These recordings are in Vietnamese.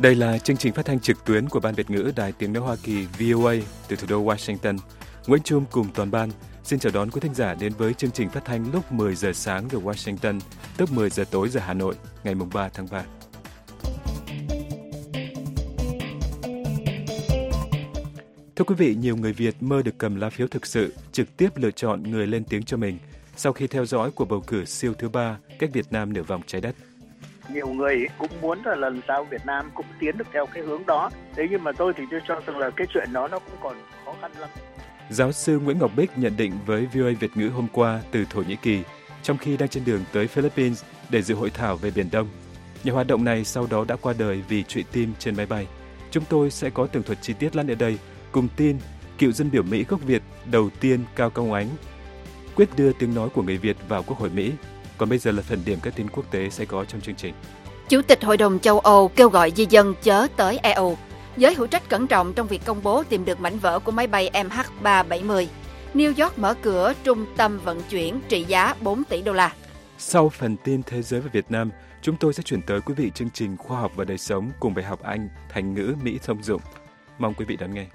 Đây là chương trình phát thanh trực tuyến của Ban Việt ngữ Đài Tiếng nói Hoa Kỳ VOA từ thủ đô Washington. Nguyễn Trung cùng toàn ban xin chào đón quý thính giả đến với chương trình phát thanh lúc 10 giờ sáng giờ Washington, tức 10 giờ tối giờ Hà Nội, ngày 3 tháng 3. Thưa quý vị, nhiều người Việt mơ được cầm lá phiếu thực sự, trực tiếp lựa chọn người lên tiếng cho mình sau khi theo dõi cuộc bầu cử siêu thứ 3 cách Việt Nam nửa vòng trái đất. Nhiều người cũng muốn là lần sau Việt Nam cũng tiến được theo cái hướng đó. Thế nhưng mà tôi thì tôi cho rằng là cái chuyện đó nó cũng còn khó khăn lắm. Giáo sư Nguyễn Ngọc Bích nhận định với VOA Việt ngữ hôm qua từ Thổ Nhĩ Kỳ, trong khi đang trên đường tới Philippines để dự hội thảo về Biển Đông. Nhà hoạt động này sau đó đã qua đời vì trụy tim trên máy bay. Chúng tôi sẽ có tường thuật chi tiết lát ở đây, cùng tin cựu dân biểu Mỹ gốc Việt đầu tiên Cao Công Ánh quyết đưa tiếng nói của người Việt vào Quốc hội Mỹ. Còn bây giờ là phần điểm các tin quốc tế sẽ có trong chương trình. Chủ tịch Hội đồng châu Âu kêu gọi di dân chớ tới EU. Giới hữu trách cẩn trọng trong việc công bố tìm được mảnh vỡ của máy bay MH370. New York mở cửa trung tâm vận chuyển trị giá 4 tỷ đô la. Sau phần tin thế giới và Việt Nam, chúng tôi sẽ chuyển tới quý vị chương trình Khoa học và đời sống cùng bài học Anh, Thành ngữ, Mỹ thông dụng. Mong quý vị đón nghe.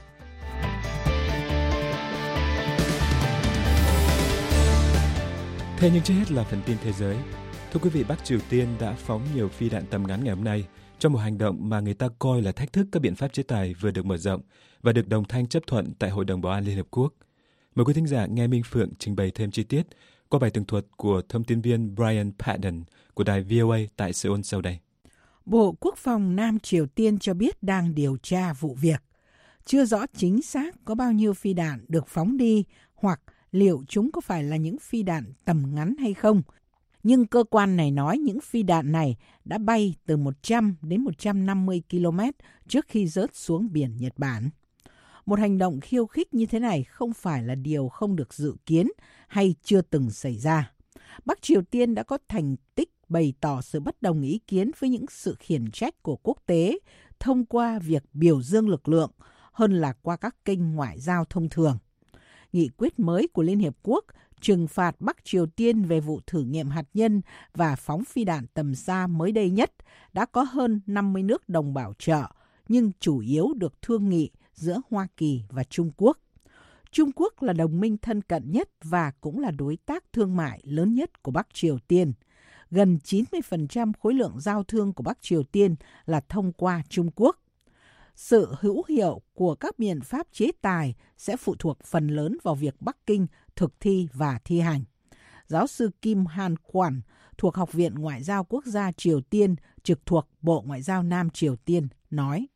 Thế nhưng trước hết là phần tin thế giới. Thưa quý vị, Bắc Triều Tiên đã phóng nhiều phi đạn tầm ngắn ngày hôm nay trong một hành động mà người ta coi là thách thức các biện pháp chế tài vừa được mở rộng và được đồng thanh chấp thuận tại Hội đồng Bảo an Liên Hợp Quốc. Mời quý thính giả nghe Minh Phượng trình bày thêm chi tiết qua bài tường thuật của thông tin viên Brian Padden của đài VOA tại Seoul sau đây. Bộ Quốc phòng Nam Triều Tiên cho biết đang điều tra vụ việc. Chưa rõ chính xác có bao nhiêu phi đạn được phóng đi hoặc liệu chúng có phải là những phi đạn tầm ngắn hay không. Nhưng cơ quan này nói những phi đạn này đã bay từ 100 đến 150 km trước khi rớt xuống biển Nhật Bản. Một hành động khiêu khích như thế này không phải là điều không được dự kiến hay chưa từng xảy ra. Bắc Triều Tiên đã có thành tích bày tỏ sự bất đồng ý kiến với những sự khiển trách của quốc tế thông qua việc biểu dương lực lượng hơn là qua các kênh ngoại giao thông thường. Nghị quyết mới của Liên Hiệp Quốc trừng phạt Bắc Triều Tiên về vụ thử nghiệm hạt nhân và phóng phi đạn tầm xa mới đây nhất đã có hơn 50 nước đồng bảo trợ, nhưng chủ yếu được thương nghị giữa Hoa Kỳ và Trung Quốc. Trung Quốc là đồng minh thân cận nhất và cũng là đối tác thương mại lớn nhất của Bắc Triều Tiên. Gần 90% khối lượng giao thương của Bắc Triều Tiên là thông qua Trung Quốc. Sự hữu hiệu của các biện pháp chế tài sẽ phụ thuộc phần lớn vào việc Bắc Kinh thực thi và thi hành. Giáo sư Kim Han-kwon thuộc Học viện Ngoại giao Quốc gia Triều Tiên trực thuộc Bộ Ngoại giao Nam Triều Tiên nói: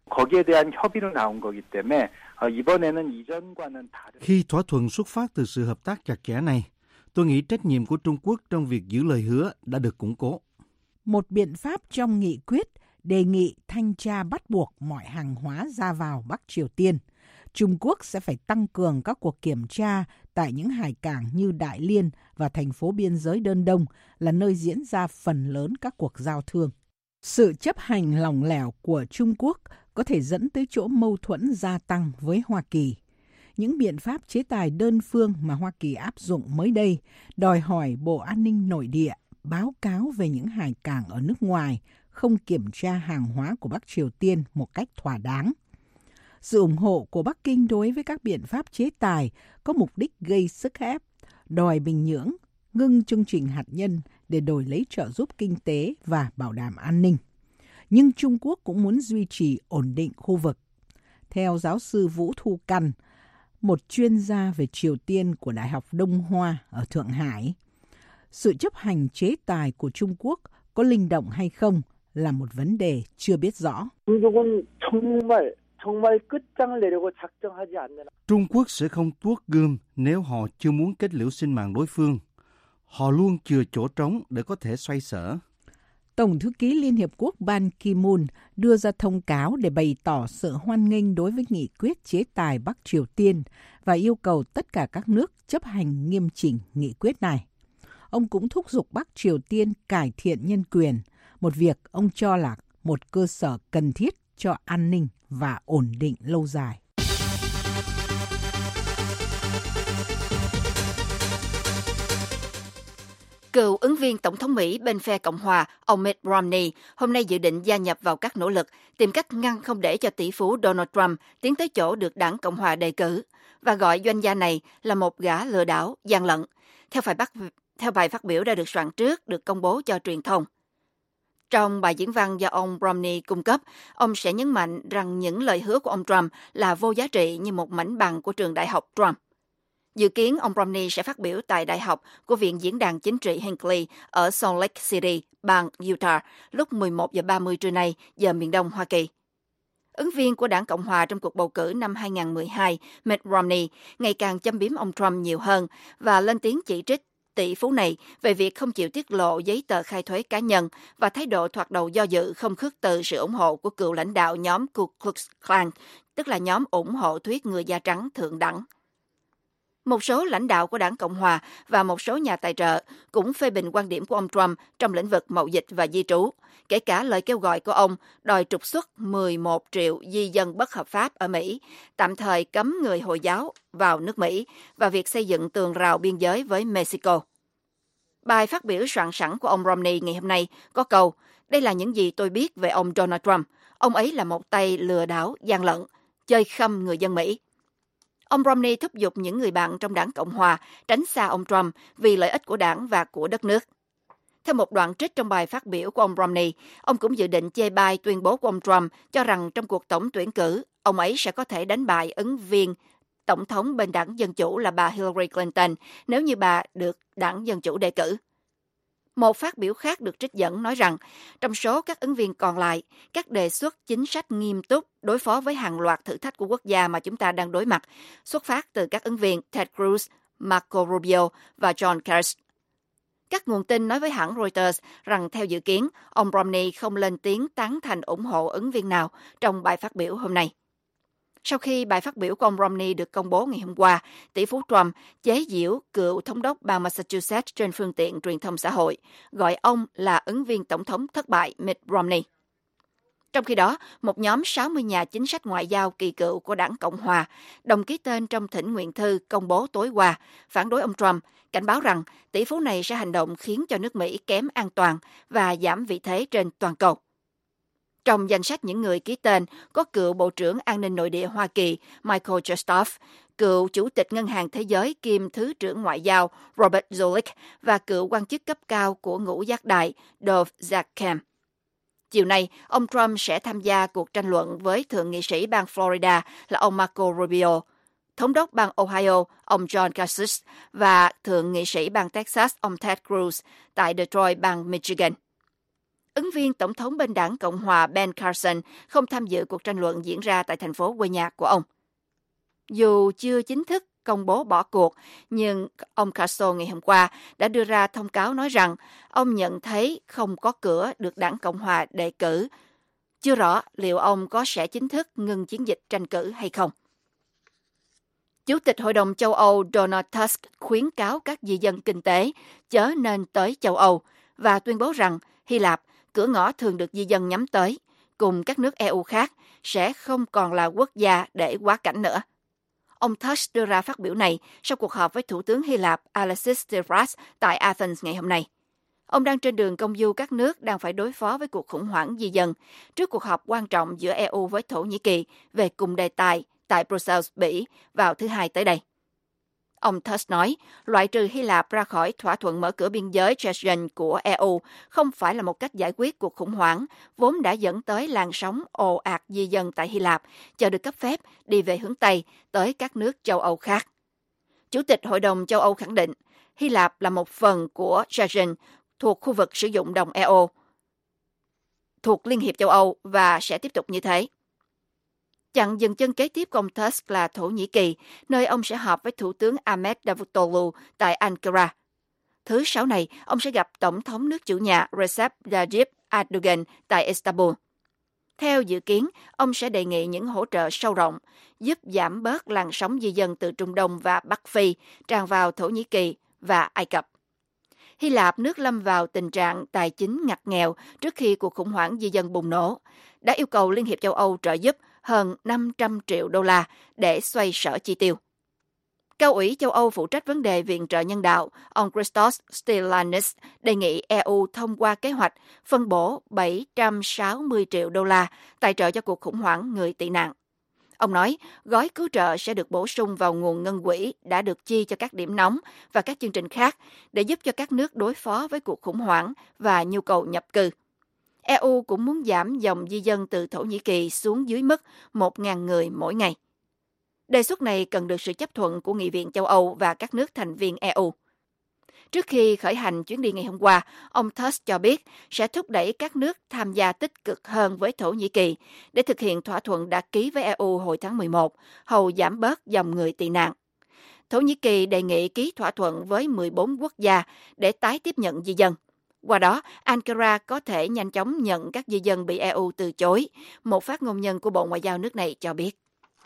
Khi thỏa thuận xuất phát từ sự hợp tác chặt chẽ này, tôi nghĩ trách nhiệm của Trung Quốc trong việc giữ lời hứa đã được củng cố. Một biện pháp trong nghị quyết đề nghị thanh tra bắt buộc mọi hàng hóa ra vào Bắc Triều Tiên. Trung Quốc sẽ phải tăng cường các cuộc kiểm tra tại những hải cảng như Đại Liên và thành phố biên giới Đơn Đông là nơi diễn ra phần lớn các cuộc giao thương. Sự chấp hành lỏng lẻo của Trung Quốc có thể dẫn tới chỗ mâu thuẫn gia tăng với Hoa Kỳ. Những biện pháp chế tài đơn phương mà Hoa Kỳ áp dụng mới đây đòi hỏi Bộ An ninh Nội địa báo cáo về những hải cảng ở nước ngoài không kiểm tra hàng hóa của Bắc Triều Tiên một cách thỏa đáng. Sự ủng hộ của Bắc Kinh đối với các biện pháp chế tài có mục đích gây sức ép, đòi Bình Nhưỡng ngưng chương trình hạt nhân để đổi lấy trợ giúp kinh tế và bảo đảm an ninh. Nhưng Trung Quốc cũng muốn duy trì ổn định khu vực. Theo giáo sư Vũ Thu Căn, một chuyên gia về Triều Tiên của Đại học Đông Hoa ở Thượng Hải, sự chấp hành chế tài của Trung Quốc có linh động hay không là một vấn đề chưa biết rõ. Trung Quốc sẽ không tuốt gươm nếu họ chưa muốn kết liễu sinh mạng đối phương. Họ luôn chừa chỗ trống để có thể xoay sở. Tổng thư ký Liên Hiệp Quốc Ban Ki-moon đưa ra thông cáo để bày tỏ sự hoan nghênh đối với nghị quyết chế tài Bắc Triều Tiên và yêu cầu tất cả các nước chấp hành nghiêm chỉnh nghị quyết này. Ông cũng thúc giục Bắc Triều Tiên cải thiện nhân quyền, một việc ông cho là một cơ sở cần thiết cho an ninh và ổn định lâu dài. Cựu ứng viên Tổng thống Mỹ bên phe Cộng hòa, ông Mitt Romney, hôm nay dự định gia nhập vào các nỗ lực tìm cách ngăn không để cho tỷ phú Donald Trump tiến tới chỗ được đảng Cộng hòa đề cử, và gọi doanh gia này là một gã lừa đảo, gian lận, theo bài phát biểu đã được soạn trước, được công bố cho truyền thông. Trong bài diễn văn do ông Romney cung cấp, ông sẽ nhấn mạnh rằng những lời hứa của ông Trump là vô giá trị như một mảnh bằng của trường đại học Trump. Dự kiến ông Romney sẽ phát biểu tại Đại học của Viện Diễn đàn Chính trị Hinckley ở Salt Lake City, bang Utah, lúc 11:30 trưa nay, giờ miền Đông Hoa Kỳ. Ứng viên của đảng Cộng hòa trong cuộc bầu cử năm 2012, Mitt Romney, ngày càng châm biếm ông Trump nhiều hơn và lên tiếng chỉ trích tỷ phú này về việc không chịu tiết lộ giấy tờ khai thuế cá nhân và thái độ thoạt đầu do dự không khước từ sự ủng hộ của cựu lãnh đạo nhóm Ku Klux Klan, tức là nhóm ủng hộ thuyết người da trắng thượng đẳng. Một số lãnh đạo của đảng Cộng hòa và một số nhà tài trợ cũng phê bình quan điểm của ông Trump trong lĩnh vực mậu dịch và di trú, kể cả lời kêu gọi của ông đòi trục xuất 11 triệu di dân bất hợp pháp ở Mỹ, tạm thời cấm người Hồi giáo vào nước Mỹ và việc xây dựng tường rào biên giới với Mexico. Bài phát biểu soạn sẵn của ông Romney ngày hôm nay có câu: "Đây là những gì tôi biết về ông Donald Trump. Ông ấy là một tay lừa đảo, gian lận, chơi khăm người dân Mỹ." Ông Romney thúc giục những người bạn trong đảng Cộng hòa tránh xa ông Trump vì lợi ích của đảng và của đất nước. Theo một đoạn trích trong bài phát biểu của ông Romney, ông cũng dự định chê bai tuyên bố của ông Trump cho rằng trong cuộc tổng tuyển cử, ông ấy sẽ có thể đánh bại ứng viên tổng thống bên đảng Dân Chủ là bà Hillary Clinton nếu như bà được đảng Dân Chủ đề cử. Một phát biểu khác được trích dẫn nói rằng, trong số các ứng viên còn lại, các đề xuất chính sách nghiêm túc đối phó với hàng loạt thử thách của quốc gia mà chúng ta đang đối mặt, xuất phát từ các ứng viên Ted Cruz, Marco Rubio và John Kerry. Các nguồn tin nói với hãng Reuters rằng theo dự kiến, ông Romney không lên tiếng tán thành ủng hộ ứng viên nào trong bài phát biểu hôm nay. Sau khi bài phát biểu của ông Romney được công bố ngày hôm qua, tỷ phú Trump chế giễu cựu thống đốc bang Massachusetts trên phương tiện truyền thông xã hội, gọi ông là ứng viên tổng thống thất bại Mitt Romney. Trong khi đó, một nhóm 60 nhà chính sách ngoại giao kỳ cựu của đảng Cộng hòa đồng ký tên trong thỉnh nguyện thư công bố tối qua phản đối ông Trump, cảnh báo rằng tỷ phú này sẽ hành động khiến cho nước Mỹ kém an toàn và giảm vị thế trên toàn cầu. Trong danh sách những người ký tên có cựu Bộ trưởng An ninh Nội địa Hoa Kỳ Michael Chertoff, cựu Chủ tịch Ngân hàng Thế giới kiêm Thứ trưởng Ngoại giao Robert Zoellick và cựu quan chức cấp cao của Ngũ Giác Đại Dov Zakhem. Chiều nay, ông Trump sẽ tham gia cuộc tranh luận với Thượng nghị sĩ bang Florida là ông Marco Rubio, Thống đốc bang Ohio ông John Kasich và Thượng nghị sĩ bang Texas ông Ted Cruz tại Detroit bang Michigan. Ứng viên tổng thống bên đảng Cộng hòa Ben Carson không tham dự cuộc tranh luận diễn ra tại thành phố quê nhà của ông. Dù chưa chính thức công bố bỏ cuộc, nhưng ông Carson ngày hôm qua đã đưa ra thông cáo nói rằng ông nhận thấy không có cửa được đảng Cộng hòa đề cử. Chưa rõ liệu ông có sẽ chính thức ngừng chiến dịch tranh cử hay không. Chủ tịch Hội đồng châu Âu Donald Tusk khuyến cáo các di dân kinh tế chớ nên tới châu Âu và tuyên bố rằng Hy Lạp, cửa ngõ thường được di dân nhắm tới, cùng các nước EU khác, sẽ không còn là quốc gia để quá cảnh nữa. Ông Tusk đưa ra phát biểu này sau cuộc họp với Thủ tướng Hy Lạp Alexis Tsipras tại Athens ngày hôm nay. Ông đang trên đường công du các nước đang phải đối phó với cuộc khủng hoảng di dân trước cuộc họp quan trọng giữa EU với Thổ Nhĩ Kỳ về cùng đề tài tại Brussels, Bỉ vào thứ Hai tới đây. Ông Tusk nói, loại trừ Hy Lạp ra khỏi thỏa thuận mở cửa biên giới Schengen của EU không phải là một cách giải quyết cuộc khủng hoảng, vốn đã dẫn tới làn sóng ồ ạt di dân tại Hy Lạp, chờ được cấp phép đi về hướng Tây tới các nước châu Âu khác. Chủ tịch Hội đồng châu Âu khẳng định, Hy Lạp là một phần của Schengen thuộc khu vực sử dụng đồng EU, thuộc Liên hiệp châu Âu và sẽ tiếp tục như thế. Chặng dừng chân kế tiếp của ông Tusk là Thổ Nhĩ Kỳ, nơi ông sẽ họp với Thủ tướng Ahmet Davutoglu tại Ankara. Thứ Sáu này, ông sẽ gặp Tổng thống nước chủ nhà Recep Tayyip Erdogan tại Istanbul. Theo dự kiến, ông sẽ đề nghị những hỗ trợ sâu rộng, giúp giảm bớt làn sóng di dân từ Trung Đông và Bắc Phi tràn vào Thổ Nhĩ Kỳ và Ai Cập. Hy Lạp, nước lâm vào tình trạng tài chính ngặt nghèo trước khi cuộc khủng hoảng di dân bùng nổ, đã yêu cầu Liên hiệp châu Âu trợ giúp hơn 500 triệu đô la để xoay sở chi tiêu. Cao ủy châu Âu phụ trách vấn đề viện trợ nhân đạo, ông Christos Stylianides đề nghị EU thông qua kế hoạch phân bổ 760 triệu đô la tài trợ cho cuộc khủng hoảng người tị nạn. Ông nói gói cứu trợ sẽ được bổ sung vào nguồn ngân quỹ đã được chi cho các điểm nóng và các chương trình khác để giúp cho các nước đối phó với cuộc khủng hoảng và nhu cầu nhập cư. EU cũng muốn giảm dòng di dân từ Thổ Nhĩ Kỳ xuống dưới mức 1.000 người mỗi ngày. Đề xuất này cần được sự chấp thuận của Nghị viện châu Âu và các nước thành viên EU. Trước khi khởi hành chuyến đi ngày hôm qua, ông Tusk cho biết sẽ thúc đẩy các nước tham gia tích cực hơn với Thổ Nhĩ Kỳ để thực hiện thỏa thuận đã ký với EU hồi tháng 11, hầu giảm bớt dòng người tị nạn. Thổ Nhĩ Kỳ đề nghị ký thỏa thuận với 14 quốc gia để tái tiếp nhận di dân. Qua đó, Ankara có thể nhanh chóng nhận các di dân bị EU từ chối, một phát ngôn nhân của Bộ Ngoại giao nước này cho biết.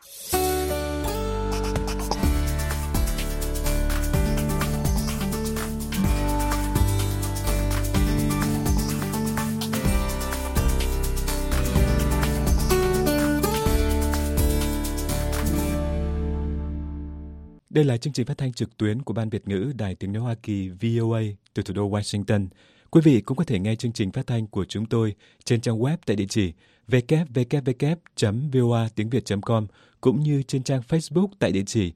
Đây là chương trình phát thanh trực tuyến của Ban Việt ngữ Đài Tiếng nói Hoa Kỳ VOA từ thủ đô Washington. Quý vị cũng có thể nghe chương trình phát thanh của chúng tôi trên trang web tại địa chỉ www.voatiengviet.com cũng như trên trang Facebook tại địa chỉ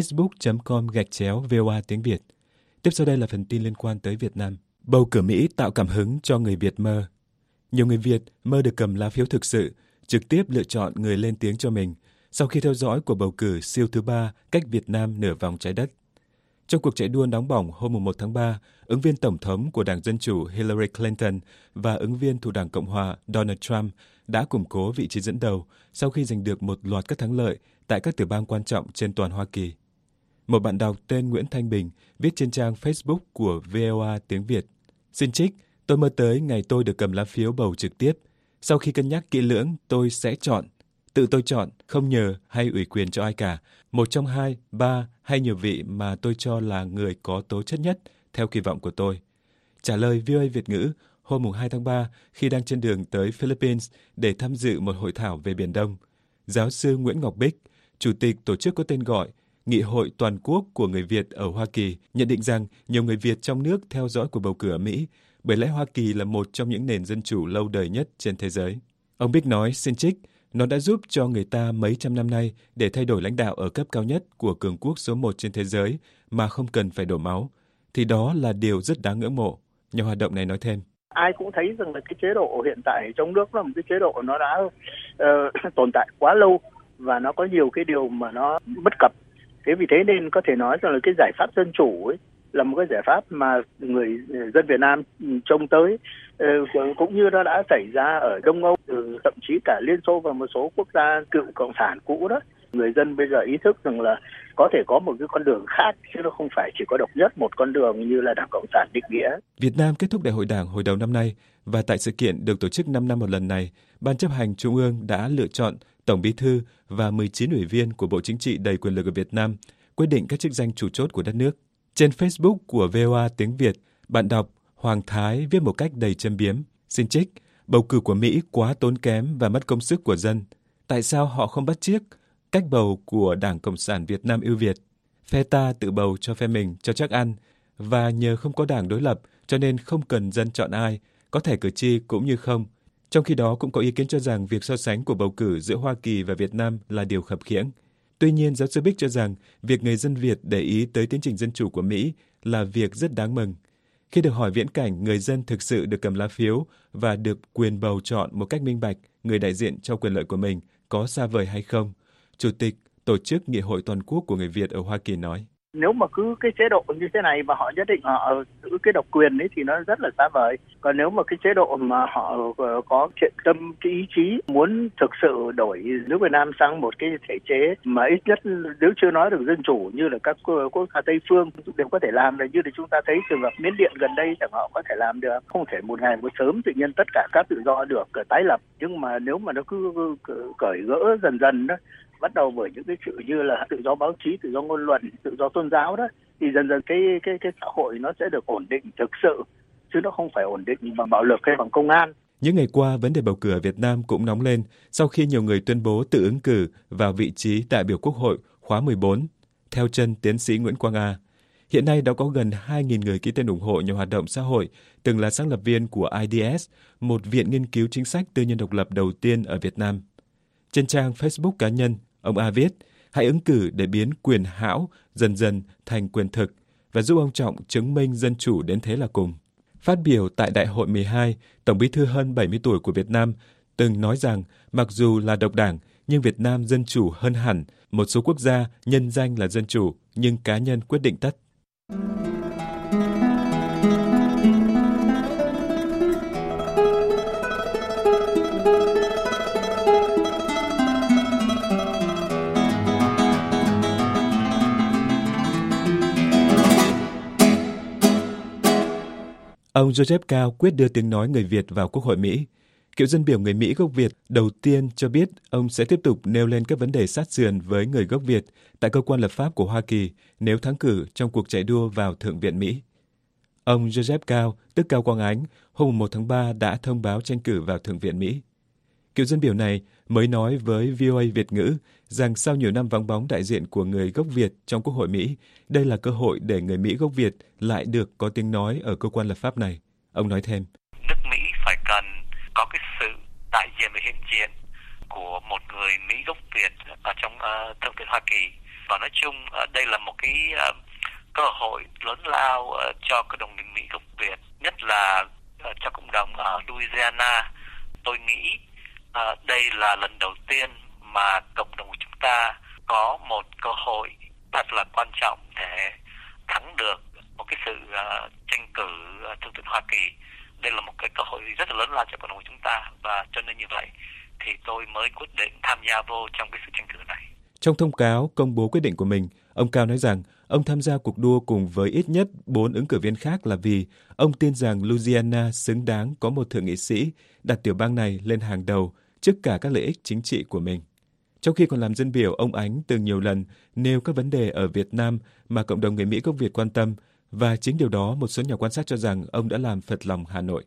facebook.com/VOA tiếng Việt. Tiếp sau đây là phần tin liên quan tới Việt Nam. Bầu cử Mỹ tạo cảm hứng cho người Việt mơ. Nhiều người Việt mơ được cầm lá phiếu thực sự, trực tiếp lựa chọn người lên tiếng cho mình sau khi theo dõi cuộc bầu cử siêu thứ 3 cách Việt Nam nửa vòng trái đất. Trong cuộc chạy đua nóng bỏng hôm 1 tháng 3, ứng viên Tổng thống của Đảng Dân Chủ Hillary Clinton và ứng viên thuộc Đảng Cộng Hòa Donald Trump đã củng cố vị trí dẫn đầu sau khi giành được một loạt các thắng lợi tại các tiểu bang quan trọng trên toàn Hoa Kỳ. Một bạn đọc tên Nguyễn Thanh Bình viết trên trang Facebook của VOA tiếng Việt: "Xin trích, tôi mơ tới ngày tôi được cầm lá phiếu bầu trực tiếp. Sau khi cân nhắc kỹ lưỡng, tôi sẽ chọn. Tự tôi chọn, không nhờ hay ủy quyền cho ai cả. Một trong 2, 3 hay nhiều vị mà tôi cho là người có tố chất nhất theo kỳ vọng của tôi." Trả lời VOA Việt ngữ hôm 2 tháng 3 khi đang trên đường tới Philippines để tham dự một hội thảo về Biển Đông, giáo sư Nguyễn Ngọc Bích, chủ tịch tổ chức có tên gọi Nghị hội Toàn quốc của người Việt ở Hoa Kỳ, nhận định rằng nhiều người Việt trong nước theo dõi cuộc bầu cử ở Mỹ bởi lẽ Hoa Kỳ là một trong những nền dân chủ lâu đời nhất trên thế giới. Ông Bích nói, xin trích, nó đã giúp cho người ta mấy trăm năm nay để thay đổi lãnh đạo ở cấp cao nhất của cường quốc số 1 trên thế giới mà không cần phải đổ máu. Thì đó là điều rất đáng ngưỡng mộ. Nhà hoạt động này nói thêm. Ai cũng thấy rằng là cái chế độ hiện tại trong nước là một cái chế độ nó đã tồn tại quá lâu và nó có nhiều cái điều mà nó bất cập. Thế vì thế nên có thể nói rằng là cái giải pháp dân chủ ấy là một cái giải pháp mà người dân Việt Nam trông tới, cũng như nó đã xảy ra ở Đông Âu, thậm chí cả Liên Xô và một số quốc gia cựu cộng sản cũ đó. Người dân bây giờ ý thức rằng là có thể có một cái con đường khác, chứ nó không phải chỉ có độc nhất một con đường như là Đảng Cộng sản định nghĩa. Việt Nam kết thúc đại hội Đảng hồi đầu năm nay, và tại sự kiện được tổ chức 5 năm một lần này, Ban chấp hành Trung ương đã lựa chọn Tổng Bí thư và 19 ủy viên của Bộ Chính trị đầy quyền lực ở Việt Nam quyết định các chức danh chủ chốt của đất nước. Trên Facebook của VOA tiếng Việt, bạn đọc Hoàng Thái viết một cách đầy châm biếm, xin trích, bầu cử của Mỹ quá tốn kém và mất công sức của dân. Tại sao họ không bắt chước cách bầu của Đảng Cộng sản Việt Nam ưu việt? Phe ta tự bầu cho phe mình cho chắc ăn, và nhờ không có đảng đối lập cho nên không cần dân chọn ai, có thẻ cử tri cũng như không. Trong khi đó cũng có ý kiến cho rằng việc so sánh của bầu cử giữa Hoa Kỳ và Việt Nam là điều khập khiễng. Tuy nhiên, giáo sư Bích cho rằng việc người dân Việt để ý tới tiến trình dân chủ của Mỹ là việc rất đáng mừng. Khi được hỏi viễn cảnh người dân thực sự được cầm lá phiếu và được quyền bầu chọn một cách minh bạch người đại diện cho quyền lợi của mình có xa vời hay không, Chủ tịch Tổ chức Nghị hội Toàn quốc của người Việt ở Hoa Kỳ nói. Nếu mà cứ cái chế độ như thế này mà họ nhất định họ giữ cái độc quyền ấy thì nó rất là xa vời. Còn nếu mà cái chế độ mà họ có thiện tâm, cái ý chí muốn thực sự đổi nước Việt Nam sang một cái thể chế mà ít nhất nếu chưa nói được dân chủ như là các quốc gia Tây phương đều có thể làm được, như là chúng ta thấy trường hợp Miến Điện gần đây chẳng họ có thể làm được. Không thể một ngày một sớm tự nhiên tất cả các tự do được tái lập, nhưng mà nếu mà nó cứ cởi gỡ dần dần đó, bắt đầu bởi những cái sự như là tự do báo chí, tự do ngôn luận, tự do tôn giáo đó, thì dần dần cái xã hội nó sẽ được ổn định thực sự, chứ nó không phải ổn định bằng bạo lực hay bằng công an. Những ngày qua, vấn đề bầu cử ở Việt Nam cũng nóng lên sau khi nhiều người tuyên bố tự ứng cử vào vị trí đại biểu Quốc hội khóa 14. theo chân tiến sĩ Nguyễn Quang A. Hiện nay đã có gần 2.000 người ký tên ủng hộ nhà hoạt động xã hội, từng là sáng lập viên của IDS, một viện nghiên cứu chính sách tư nhân độc lập đầu tiên ở Việt Nam. Trên trang Facebook cá nhân, ông A viết, hãy ứng cử để biến quyền hão dần dần thành quyền thực và giúp ông Trọng chứng minh dân chủ đến thế là cùng. Phát biểu tại Đại hội 12, Tổng bí thư hơn 70 tuổi của Việt Nam từng nói rằng mặc dù là độc đảng, nhưng Việt Nam dân chủ hơn hẳn. Một số quốc gia nhân danh là dân chủ, nhưng cá nhân quyết định tất. Ông Joseph Cao quyết đưa tiếng nói người Việt vào Quốc hội Mỹ. Cựu dân biểu người Mỹ gốc Việt đầu tiên cho biết ông sẽ tiếp tục nêu lên các vấn đề sát sườn với người gốc Việt tại cơ quan lập pháp của Hoa Kỳ nếu thắng cử trong cuộc chạy đua vào Thượng viện Mỹ. Ông Joseph Cao, tức Cao Quang Ánh, hôm 1 tháng 3 đã thông báo tranh cử vào Thượng viện Mỹ. Cựu dân biểu này mới nói với VOA Việt ngữ rằng sau nhiều năm vắng bóng đại diện của người gốc Việt trong Quốc hội Mỹ, đây là cơ hội để người Mỹ gốc Việt lại được có tiếng nói ở cơ quan lập pháp này. Ông nói thêm, nước Mỹ phải cần có cái sự đại diện và hiện diện của một người Mỹ gốc Việt ở trong Thượng viện Hoa Kỳ. Và nói chung đây là một cái cơ hội lớn lao cho cộng đồng người Mỹ gốc Việt, nhất là cho cộng đồng ở Louisiana. Tôi nghĩ đây là lần đầu tiên mà cộng đồng của chúng ta có một cơ hội thật là quan trọng để thắng được một cái sự tranh cử Thượng viện Hoa Kỳ. Đây là một cái cơ hội rất là lớn lao cho cộng đồng của chúng ta, và cho nên như vậy thì tôi mới quyết định tham gia vô trong cái sự tranh cử này. Trong thông cáo công bố quyết định của mình, ông Cao nói rằng ông tham gia cuộc đua cùng với ít nhất 4 ứng cử viên khác là vì ông tin rằng Louisiana xứng đáng có một thượng nghị sĩ đặt tiểu bang này lên hàng đầu trước cả các lợi ích chính trị của mình. Trong khi còn làm dân biểu, ông Ánh từng nhiều lần nêu các vấn đề ở Việt Nam mà cộng đồng người Mỹ gốc Việt quan tâm, và chính điều đó một số nhà quan sát cho rằng ông đã làm phật lòng Hà Nội.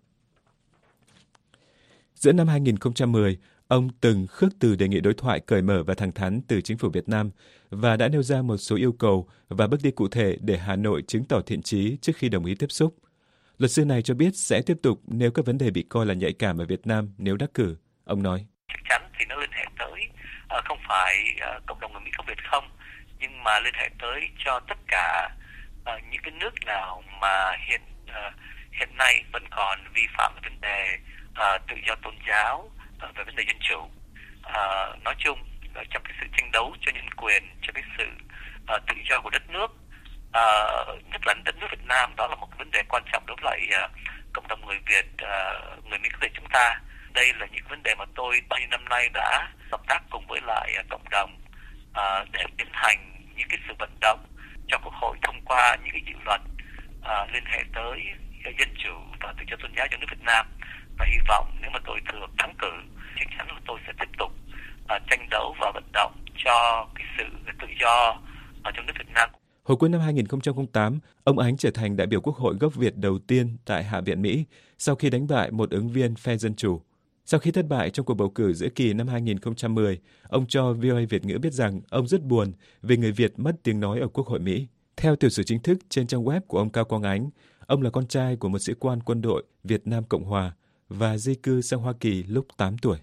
Giữa năm 2010, ông từng khước từ đề nghị đối thoại cởi mở và thẳng thắn từ chính phủ Việt Nam và đã nêu ra một số yêu cầu và bước đi cụ thể để Hà Nội chứng tỏ thiện chí trước khi đồng ý tiếp xúc. Luật sư này cho biết sẽ tiếp tục nêu các vấn đề bị coi là nhạy cảm ở Việt Nam nếu đắc cử. Ông nói, chắc chắn thì nó liên hệ tới không phải cộng đồng người Mỹ gốc Việt không, nhưng mà liên hệ tới cho tất cả những cái nước nào mà hiện nay vẫn còn vi phạm về vấn đề tự do tôn giáo, về vấn đề dân chủ. Nói chung trong cái sự tranh đấu cho nhân quyền, cho cái sự tự do của đất nước, nhất là đất nước Việt Nam, đó là một cái vấn đề quan trọng đối với lại cộng đồng người Việt, người Mỹ gốc Việt chúng ta. Đây là những vấn đề mà tôi bao nhiêu năm nay đã hợp tác cùng với lại cộng đồng để tiến hành những cái sự vận động cho Quốc hội thông qua những cái dự luật liên hệ tới dân chủ và tự do tôn giáo trong nước Việt Nam. Và hy vọng nếu mà tôi được thắng cử, chắc chắn là tôi sẽ tiếp tục tranh đấu và vận động cho cái sự tự do ở trong nước Việt Nam. Hồi cuối năm 2008, ông Ánh trở thành đại biểu Quốc hội gốc Việt đầu tiên tại Hạ viện Mỹ sau khi đánh bại một ứng viên phe Dân Chủ. Sau khi thất bại trong cuộc bầu cử giữa kỳ năm 2010, ông cho VOA Việt ngữ biết rằng ông rất buồn vì người Việt mất tiếng nói ở Quốc hội Mỹ. Theo tiểu sử chính thức trên trang web của ông Cao Quang Ánh, ông là con trai của một sĩ quan quân đội Việt Nam Cộng Hòa và di cư sang Hoa Kỳ lúc 8 tuổi.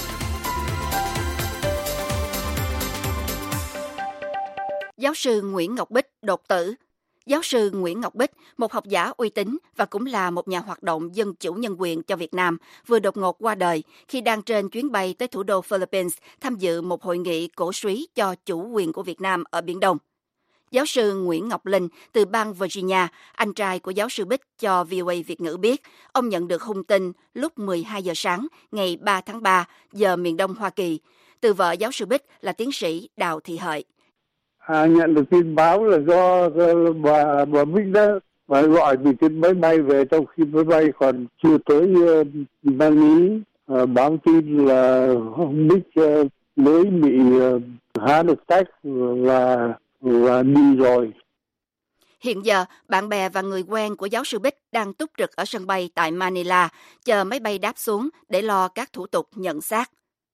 Giáo sư Nguyễn Ngọc Bích đột tử. Giáo sư Nguyễn Ngọc Bích, một học giả uy tín và cũng là một nhà hoạt động dân chủ nhân quyền cho Việt Nam, vừa đột ngột qua đời khi đang trên chuyến bay tới thủ đô Philippines tham dự một hội nghị cổ súy cho chủ quyền của Việt Nam ở Biển Đông. Giáo sư Nguyễn Ngọc Linh từ bang Virginia, anh trai của giáo sư Bích cho VOA Việt ngữ biết, ông nhận được hung tin lúc 12 giờ sáng ngày 3 tháng 3 giờ miền Đông Hoa Kỳ, từ vợ giáo sư Bích là tiến sĩ Đào Thị Hợi. Nhận được tin báo là do bà Bích đó, và gọi từ trên máy bay về trong khi máy bay còn chưa tới Nam Mỹ, báo tin là ông Bích mới bị heart attack và đi rồi. Hiện giờ, bạn bè và người quen của giáo sư Bích đang túc trực ở sân bay tại Manila, chờ máy bay đáp xuống để lo các thủ tục nhận xác.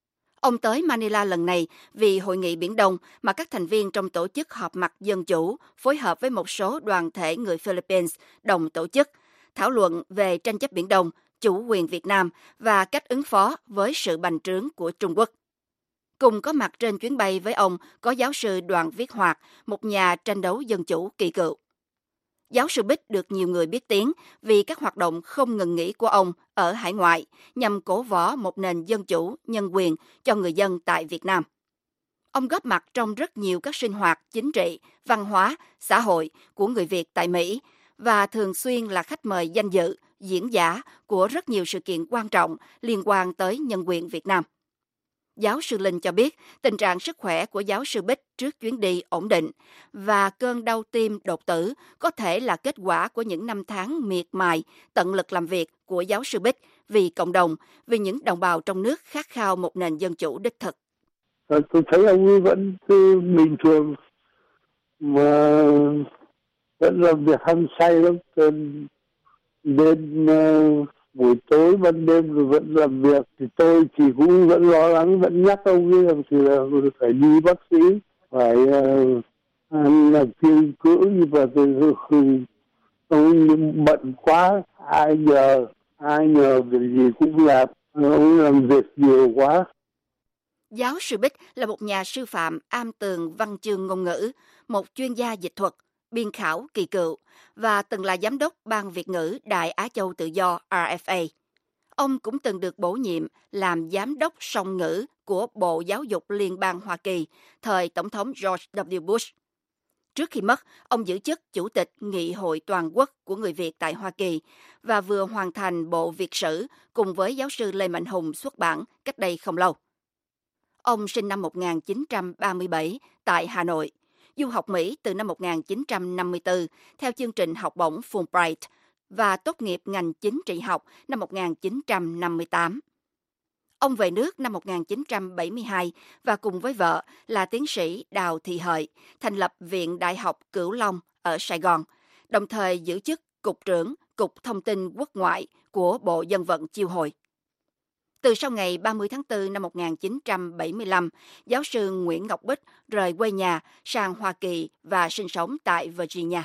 Ông tới Manila lần này vì Hội nghị Biển Đông mà các thành viên trong tổ chức họp mặt dân chủ phối hợp với một số đoàn thể người Philippines đồng tổ chức, thảo luận về tranh chấp Biển Đông, chủ quyền Việt Nam và cách ứng phó với sự bành trướng của Trung Quốc. Cùng có mặt trên chuyến bay với ông có giáo sư Đoàn Viết Hoạt, một nhà tranh đấu dân chủ kỳ cựu. Giáo sư Bích được nhiều người biết tiếng vì các hoạt động không ngừng nghỉ của ông ở hải ngoại nhằm cổ võ một nền dân chủ, nhân quyền cho người dân tại Việt Nam. Ông góp mặt trong rất nhiều các sinh hoạt chính trị, văn hóa, xã hội của người Việt tại Mỹ và thường xuyên là khách mời danh dự, diễn giả của rất nhiều sự kiện quan trọng liên quan tới nhân quyền Việt Nam. Giáo sư Linh cho biết tình trạng sức khỏe của giáo sư Bích trước chuyến đi ổn định và cơn đau tim đột tử có thể là kết quả của những năm tháng miệt mài, tận lực làm việc của giáo sư Bích vì cộng đồng, vì những đồng bào trong nước khát khao một nền dân chủ đích thực. Tôi thấy ông ấy vẫn bình thường mà vẫn làm việc hăng say lắm. Đến buổi tối ban đêm rồi vẫn làm việc thì tôi chỉ cũng vẫn lo lắng, vẫn nhắc ông ấy thì là phải đi bác sĩ, phải làm kiêng cữ, nhưng mà ông bận quá, ai nhờ việc gì cũng làm, ông làm việc nhiều quá. Giáo sư Bích là một nhà sư phạm am tường văn chương ngôn ngữ, một chuyên gia dịch thuật, biên khảo kỳ cựu và từng là giám đốc Ban Việt ngữ Đại Á Châu Tự do RFA. Ông cũng từng được bổ nhiệm làm giám đốc song ngữ của Bộ Giáo dục Liên bang Hoa Kỳ thời Tổng thống George W. Bush. Trước khi mất, ông giữ chức Chủ tịch Nghị hội Toàn quốc của người Việt tại Hoa Kỳ và vừa hoàn thành Bộ Việt sử cùng với giáo sư Lê Mạnh Hùng xuất bản cách đây không lâu. Ông sinh năm 1937 tại Hà Nội, du học Mỹ từ năm 1954 theo chương trình học bổng Fulbright và tốt nghiệp ngành chính trị học năm 1958. Ông về nước năm 1972 và cùng với vợ là tiến sĩ Đào Thị Hợi thành lập Viện Đại học Cửu Long ở Sài Gòn, đồng thời giữ chức Cục trưởng Cục Thông tin Quốc ngoại của Bộ Dân vận Chiêu hồi. Từ sau ngày 30 tháng 4 năm 1975, giáo sư Nguyễn Ngọc Bích rời quê nhà sang Hoa Kỳ và sinh sống tại Virginia.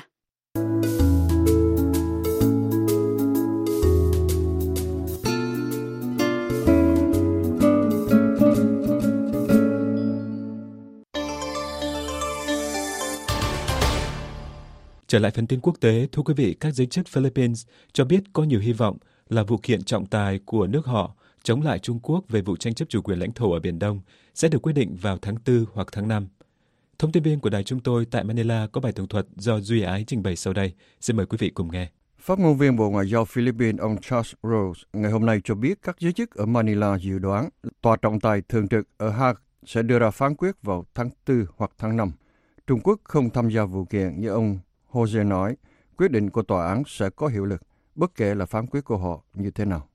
Trở lại phần tin quốc tế, thưa quý vị, các giới chức Philippines cho biết có nhiều hy vọng là vụ kiện trọng tài của nước họ chống lại Trung Quốc về vụ tranh chấp chủ quyền lãnh thổ ở Biển Đông sẽ được quyết định vào tháng 4 hoặc tháng 5. Thông tin viên của đài chúng tôi tại Manila có bài tường thuật do Duy Ái trình bày sau đây. Xin mời quý vị cùng nghe. Phát ngôn viên Bộ Ngoại giao Philippines ông Charles Rose ngày hôm nay cho biết các giới chức ở Manila dự đoán tòa trọng tài thường trực ở Hague sẽ đưa ra phán quyết vào tháng 4 hoặc tháng 5. Trung Quốc không tham gia vụ kiện như ông Jose nói, quyết định của tòa án sẽ có hiệu lực, bất kể là phán quyết của họ như thế nào.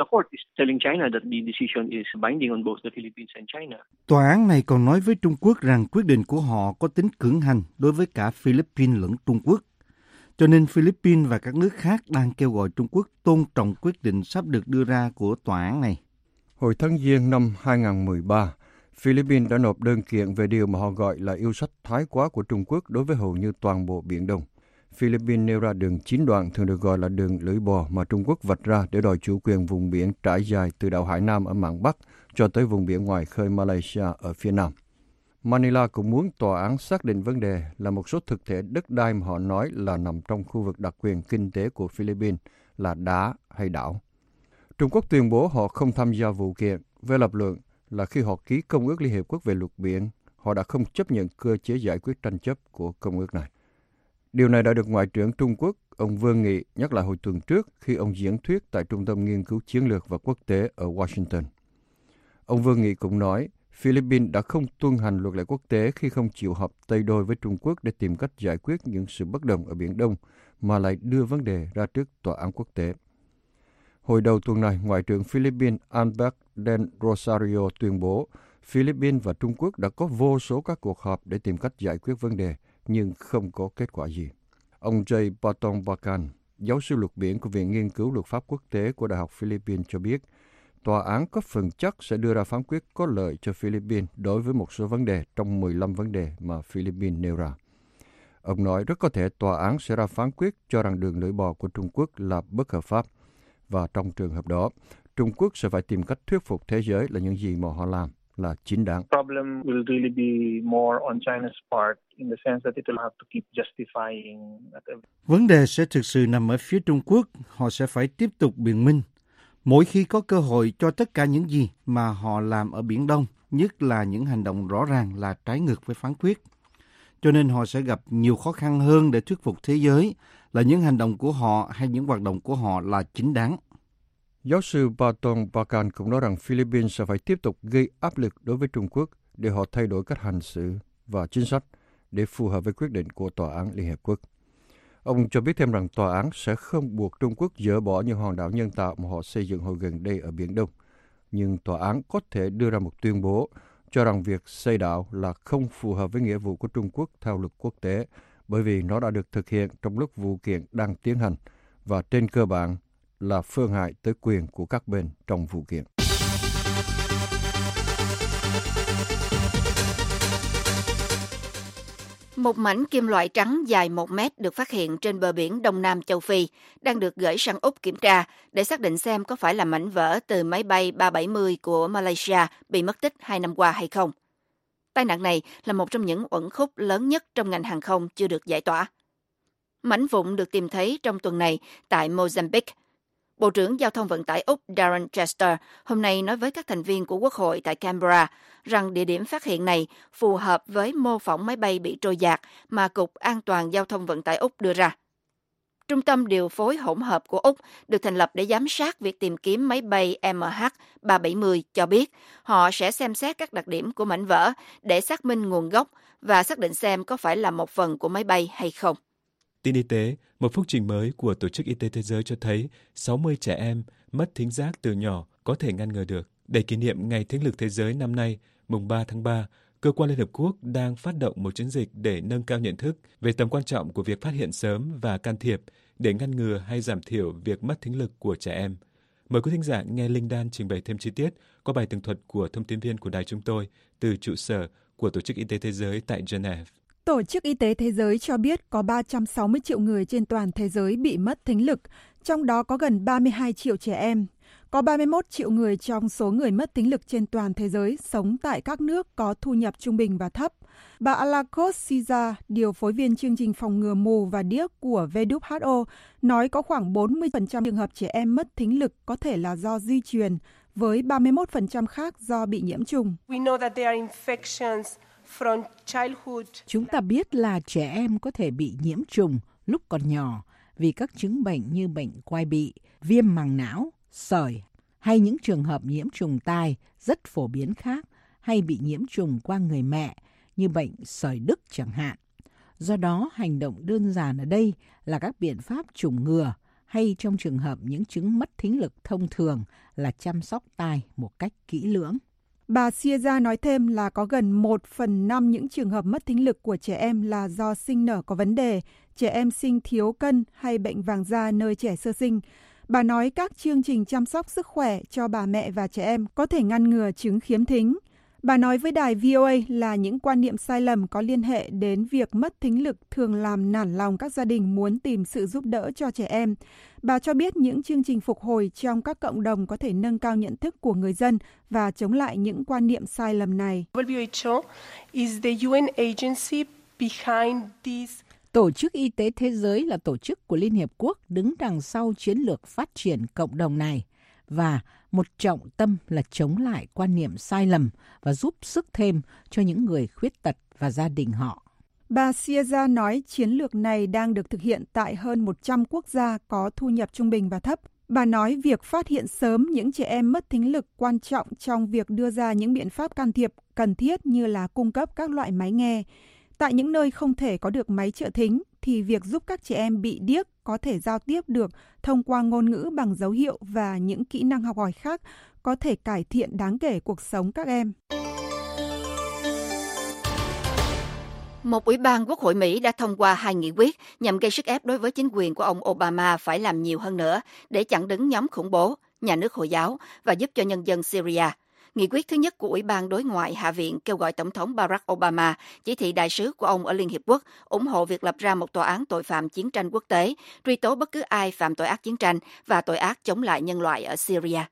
Tòa án này còn nói với Trung Quốc rằng quyết định của họ có tính cưỡng hành đối với cả Philippines lẫn Trung Quốc. Cho nên Philippines và các nước khác đang kêu gọi Trung Quốc tôn trọng quyết định sắp được đưa ra của tòa án này. Hồi tháng Giêng năm 2013, Philippines đã nộp đơn kiện về điều mà họ gọi là yêu sách thái quá của Trung Quốc đối với hầu như toàn bộ Biển Đông. Philippines nêu ra đường 9 đoạn thường được gọi là đường lưỡi bò mà Trung Quốc vạch ra để đòi chủ quyền vùng biển trải dài từ đảo Hải Nam ở mạn Bắc cho tới vùng biển ngoài khơi Malaysia ở phía Nam. Manila cũng muốn tòa án xác định vấn đề là một số thực thể đất đai mà họ nói là nằm trong khu vực đặc quyền kinh tế của Philippines là đá hay đảo. Trung Quốc tuyên bố họ không tham gia vụ kiện với lập luận là khi họ ký Công ước Liên Hiệp Quốc về luật biển, họ đã không chấp nhận cơ chế giải quyết tranh chấp của Công ước này. Điều này đã được Ngoại trưởng Trung Quốc, ông Vương Nghị, nhắc lại hồi tuần trước khi ông diễn thuyết tại Trung tâm Nghiên cứu Chiến lược và Quốc tế ở Washington. Ông Vương Nghị cũng nói, Philippines đã không tuân hành luật lệ quốc tế khi không chịu hợp tay đôi với Trung Quốc để tìm cách giải quyết những sự bất đồng ở Biển Đông, mà lại đưa vấn đề ra trước tòa án quốc tế. Hồi đầu tuần này, Ngoại trưởng Philippines Albert Del Rosario tuyên bố Philippines và Trung Quốc đã có vô số các cuộc họp để tìm cách giải quyết vấn đề, nhưng không có kết quả gì. Ông J. Patong Bacan, giáo sư luật biển của Viện Nghiên cứu Luật pháp Quốc tế của Đại học Philippines cho biết, tòa án có phần chắc sẽ đưa ra phán quyết có lợi cho Philippines đối với một số vấn đề trong 15 vấn đề mà Philippines nêu ra. Ông nói rất có thể tòa án sẽ ra phán quyết cho rằng đường lưỡi bò của Trung Quốc là bất hợp pháp, và trong trường hợp đó, Trung Quốc sẽ phải tìm cách thuyết phục thế giới là những gì mà họ làm là chính đáng. Problem will really be more on China's part in the sense that it will have to keep justifying. Vấn đề sẽ thực sự nằm ở phía Trung Quốc, họ sẽ phải tiếp tục biện minh mỗi khi có cơ hội cho tất cả những gì mà họ làm ở Biển Đông, nhất là những hành động rõ ràng là trái ngược với phán quyết. Cho nên họ sẽ gặp nhiều khó khăn hơn để thuyết phục thế giới là những hành động của họ hay những hoạt động của họ là chính đáng. Giáo sư Barton Bacan cũng nói rằng Philippines sẽ phải tiếp tục gây áp lực đối với Trung Quốc để họ thay đổi cách hành xử và chính sách để phù hợp với quyết định của Tòa án Liên Hiệp Quốc. Ông cho biết thêm rằng tòa án sẽ không buộc Trung Quốc dỡ bỏ những hòn đảo nhân tạo mà họ xây dựng hồi gần đây ở Biển Đông. Nhưng tòa án có thể đưa ra một tuyên bố cho rằng việc xây đảo là không phù hợp với nghĩa vụ của Trung Quốc theo luật quốc tế, bởi vì nó đã được thực hiện trong lúc vụ kiện đang tiến hành và trên cơ bản là phương hại tới quyền của các bên trong vụ kiện. Một mảnh kim loại trắng dài 1 mét được phát hiện trên bờ biển Đông Nam châu Phi đang được gửi sang Úc kiểm tra để xác định xem có phải là mảnh vỡ từ máy bay 370 của Malaysia bị mất tích 2 năm qua hay không. Tai nạn này là một trong những uẩn khúc lớn nhất trong ngành hàng không chưa được giải tỏa. Mảnh vụn được tìm thấy trong tuần này tại Mozambique. Bộ trưởng Giao thông Vận tải Úc Darren Chester hôm nay nói với các thành viên của Quốc hội tại Canberra rằng địa điểm phát hiện này phù hợp với mô phỏng máy bay bị trôi dạt mà Cục An toàn Giao thông Vận tải Úc đưa ra. Trung tâm điều phối hỗn hợp của Úc được thành lập để giám sát việc tìm kiếm máy bay MH370 cho biết họ sẽ xem xét các đặc điểm của mảnh vỡ để xác minh nguồn gốc và xác định xem có phải là một phần của máy bay hay không. Tin y tế, một phúc trình mới của Tổ chức Y tế Thế giới cho thấy 60 trẻ em mất thính giác từ nhỏ có thể ngăn ngừa được. Để kỷ niệm Ngày Thính lực Thế giới năm nay, mùng 3 tháng 3, Cơ quan Liên Hợp Quốc đang phát động một chiến dịch để nâng cao nhận thức về tầm quan trọng của việc phát hiện sớm và can thiệp để ngăn ngừa hay giảm thiểu việc mất thính lực của trẻ em. Mời quý thính giả nghe Linh Đan trình bày thêm chi tiết qua bài tường thuật của thông tin viên của đài chúng tôi từ trụ sở của Tổ chức Y tế Thế giới tại Geneva. Tổ chức Y tế Thế giới cho biết có 360 triệu người trên toàn thế giới bị mất thính lực, trong đó có gần 32 triệu trẻ em. Có 31 triệu người trong số người mất thính lực trên toàn thế giới sống tại các nước có thu nhập trung bình và thấp. Bà Alakos Siza, điều phối viên chương trình phòng ngừa mù và điếc của WHO, nói có khoảng 40% trường hợp trẻ em mất thính lực có thể là do di truyền, với 31% khác do bị nhiễm trùng. Chúng ta biết là trẻ em có thể bị nhiễm trùng lúc còn nhỏ vì các chứng bệnh như bệnh quai bị, viêm màng não, sởi hay những trường hợp nhiễm trùng tai rất phổ biến khác hay bị nhiễm trùng qua người mẹ như bệnh sởi Đức chẳng hạn. Do đó, hành động đơn giản ở đây là các biện pháp chủng ngừa hay trong trường hợp những chứng mất thính lực thông thường là chăm sóc tai một cách kỹ lưỡng. Bà Sieza nói thêm là có gần 1/5 những trường hợp mất thính lực của trẻ em là do sinh nở có vấn đề, trẻ em sinh thiếu cân hay bệnh vàng da nơi trẻ sơ sinh. Bà nói các chương trình chăm sóc sức khỏe cho bà mẹ và trẻ em có thể ngăn ngừa chứng khiếm thính. Bà nói với đài VOA là những quan niệm sai lầm có liên hệ đến việc mất thính lực thường làm nản lòng các gia đình muốn tìm sự giúp đỡ cho trẻ em. Bà cho biết những chương trình phục hồi trong các cộng đồng có thể nâng cao nhận thức của người dân và chống lại những quan niệm sai lầm này. WHO is the UN agency behind these. Tổ chức Y tế Thế giới là tổ chức của Liên Hiệp Quốc đứng đằng sau chiến lược phát triển cộng đồng này. Và một trọng tâm là chống lại quan niệm sai lầm và giúp sức thêm cho những người khuyết tật và gia đình họ. Bà Sieza nói chiến lược này đang được thực hiện tại hơn 100 quốc gia có thu nhập trung bình và thấp. Bà nói việc phát hiện sớm những trẻ em mất thính lực quan trọng trong việc đưa ra những biện pháp can thiệp cần thiết như là cung cấp các loại máy nghe. Tại những nơi không thể có được máy trợ thính, thì việc giúp các trẻ em bị điếc có thể giao tiếp được thông qua ngôn ngữ bằng dấu hiệu và những kỹ năng học hỏi khác có thể cải thiện đáng kể cuộc sống các em. Một ủy ban Quốc hội Mỹ đã thông qua 2 nghị quyết nhằm gây sức ép đối với chính quyền của ông Obama phải làm nhiều hơn nữa để chặn đứng nhóm khủng bố, nhà nước Hồi giáo và giúp cho nhân dân Syria. Nghị quyết thứ nhất của Ủy ban Đối ngoại Hạ viện kêu gọi Tổng thống Barack Obama chỉ thị đại sứ của ông ở Liên Hiệp Quốc ủng hộ việc lập ra một tòa án tội phạm chiến tranh quốc tế, truy tố bất cứ ai phạm tội ác chiến tranh và tội ác chống lại nhân loại ở Syria.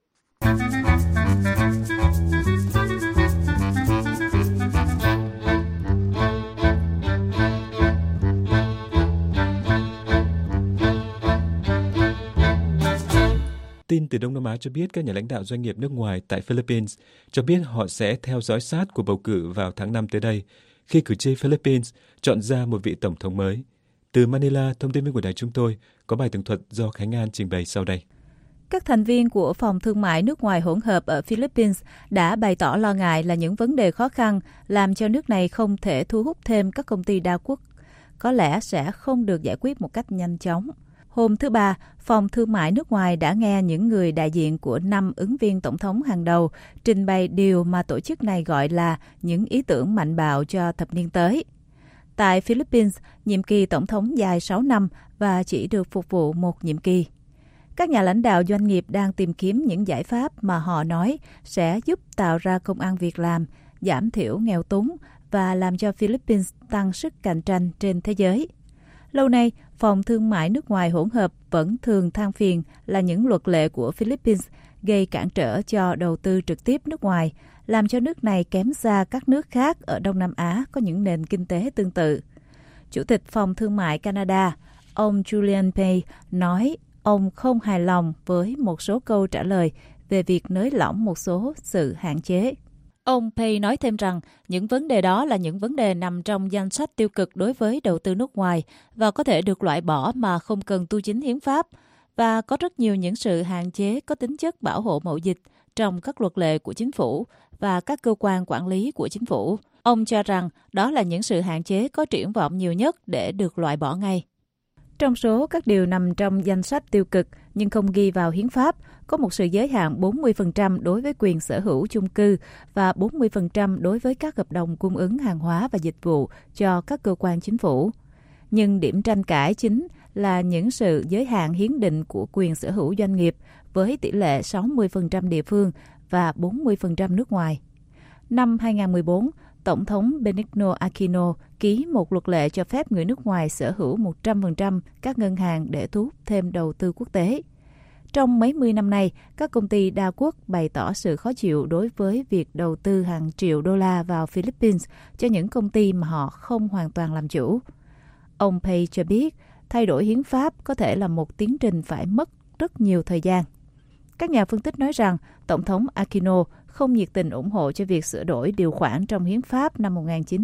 Tin từ Đông Nam Á cho biết các nhà lãnh đạo doanh nghiệp nước ngoài tại Philippines cho biết họ sẽ theo dõi sát cuộc bầu cử vào tháng 5 tới đây, khi cử tri Philippines chọn ra một vị tổng thống mới. Từ Manila, thông tin viên của đài chúng tôi có bài tường thuật do Khánh An trình bày sau đây. Các thành viên của Phòng Thương mại nước ngoài hỗn hợp ở Philippines đã bày tỏ lo ngại là những vấn đề khó khăn làm cho nước này không thể thu hút thêm các công ty đa quốc, có lẽ sẽ không được giải quyết một cách nhanh chóng. Hôm thứ Ba, Phòng Thương mại nước ngoài đã nghe những người đại diện của 5 ứng viên tổng thống hàng đầu trình bày điều mà tổ chức này gọi là những ý tưởng mạnh bạo cho thập niên tới. Tại Philippines, nhiệm kỳ tổng thống dài 6 năm và chỉ được phục vụ một nhiệm kỳ. Các nhà lãnh đạo doanh nghiệp đang tìm kiếm những giải pháp mà họ nói sẽ giúp tạo ra công ăn việc làm, giảm thiểu nghèo túng và làm cho Philippines tăng sức cạnh tranh trên thế giới. Lâu nay, Phòng Thương mại nước ngoài hỗn hợp vẫn thường than phiền là những luật lệ của Philippines gây cản trở cho đầu tư trực tiếp nước ngoài, làm cho nước này kém xa các nước khác ở Đông Nam Á có những nền kinh tế tương tự. Chủ tịch Phòng Thương mại Canada, ông Julian Pay, nói ông không hài lòng với một số câu trả lời về việc nới lỏng một số sự hạn chế. Ông Pay nói thêm rằng những vấn đề đó là những vấn đề nằm trong danh sách tiêu cực đối với đầu tư nước ngoài và có thể được loại bỏ mà không cần tu chính hiến pháp, và có rất nhiều những sự hạn chế có tính chất bảo hộ mậu dịch trong các luật lệ của chính phủ và các cơ quan quản lý của chính phủ. Ông cho rằng đó là những sự hạn chế có triển vọng nhiều nhất để được loại bỏ ngay. Trong số các điều nằm trong danh sách tiêu cực nhưng không ghi vào hiến pháp, có một sự giới hạn 40% đối với quyền sở hữu chung cư và 40% đối với các hợp đồng cung ứng hàng hóa và dịch vụ cho các cơ quan chính phủ. Nhưng điểm tranh cãi chính là những sự giới hạn hiến định của quyền sở hữu doanh nghiệp với tỷ lệ 60% địa phương và 40% nước ngoài. Năm 2014, Tổng thống Benigno Aquino ký một luật lệ cho phép người nước ngoài sở hữu 100% các ngân hàng để thu hút thêm đầu tư quốc tế. Trong mấy mươi năm nay, các công ty đa quốc bày tỏ sự khó chịu đối với việc đầu tư hàng triệu đô la vào Philippines cho những công ty mà họ không hoàn toàn làm chủ. Ông Pay cho biết, thay đổi hiến pháp có thể là một tiến trình phải mất rất nhiều thời gian. Các nhà phân tích nói rằng Tổng thống Aquino không nhiệt tình ủng hộ cho việc sửa đổi điều khoản trong hiến pháp năm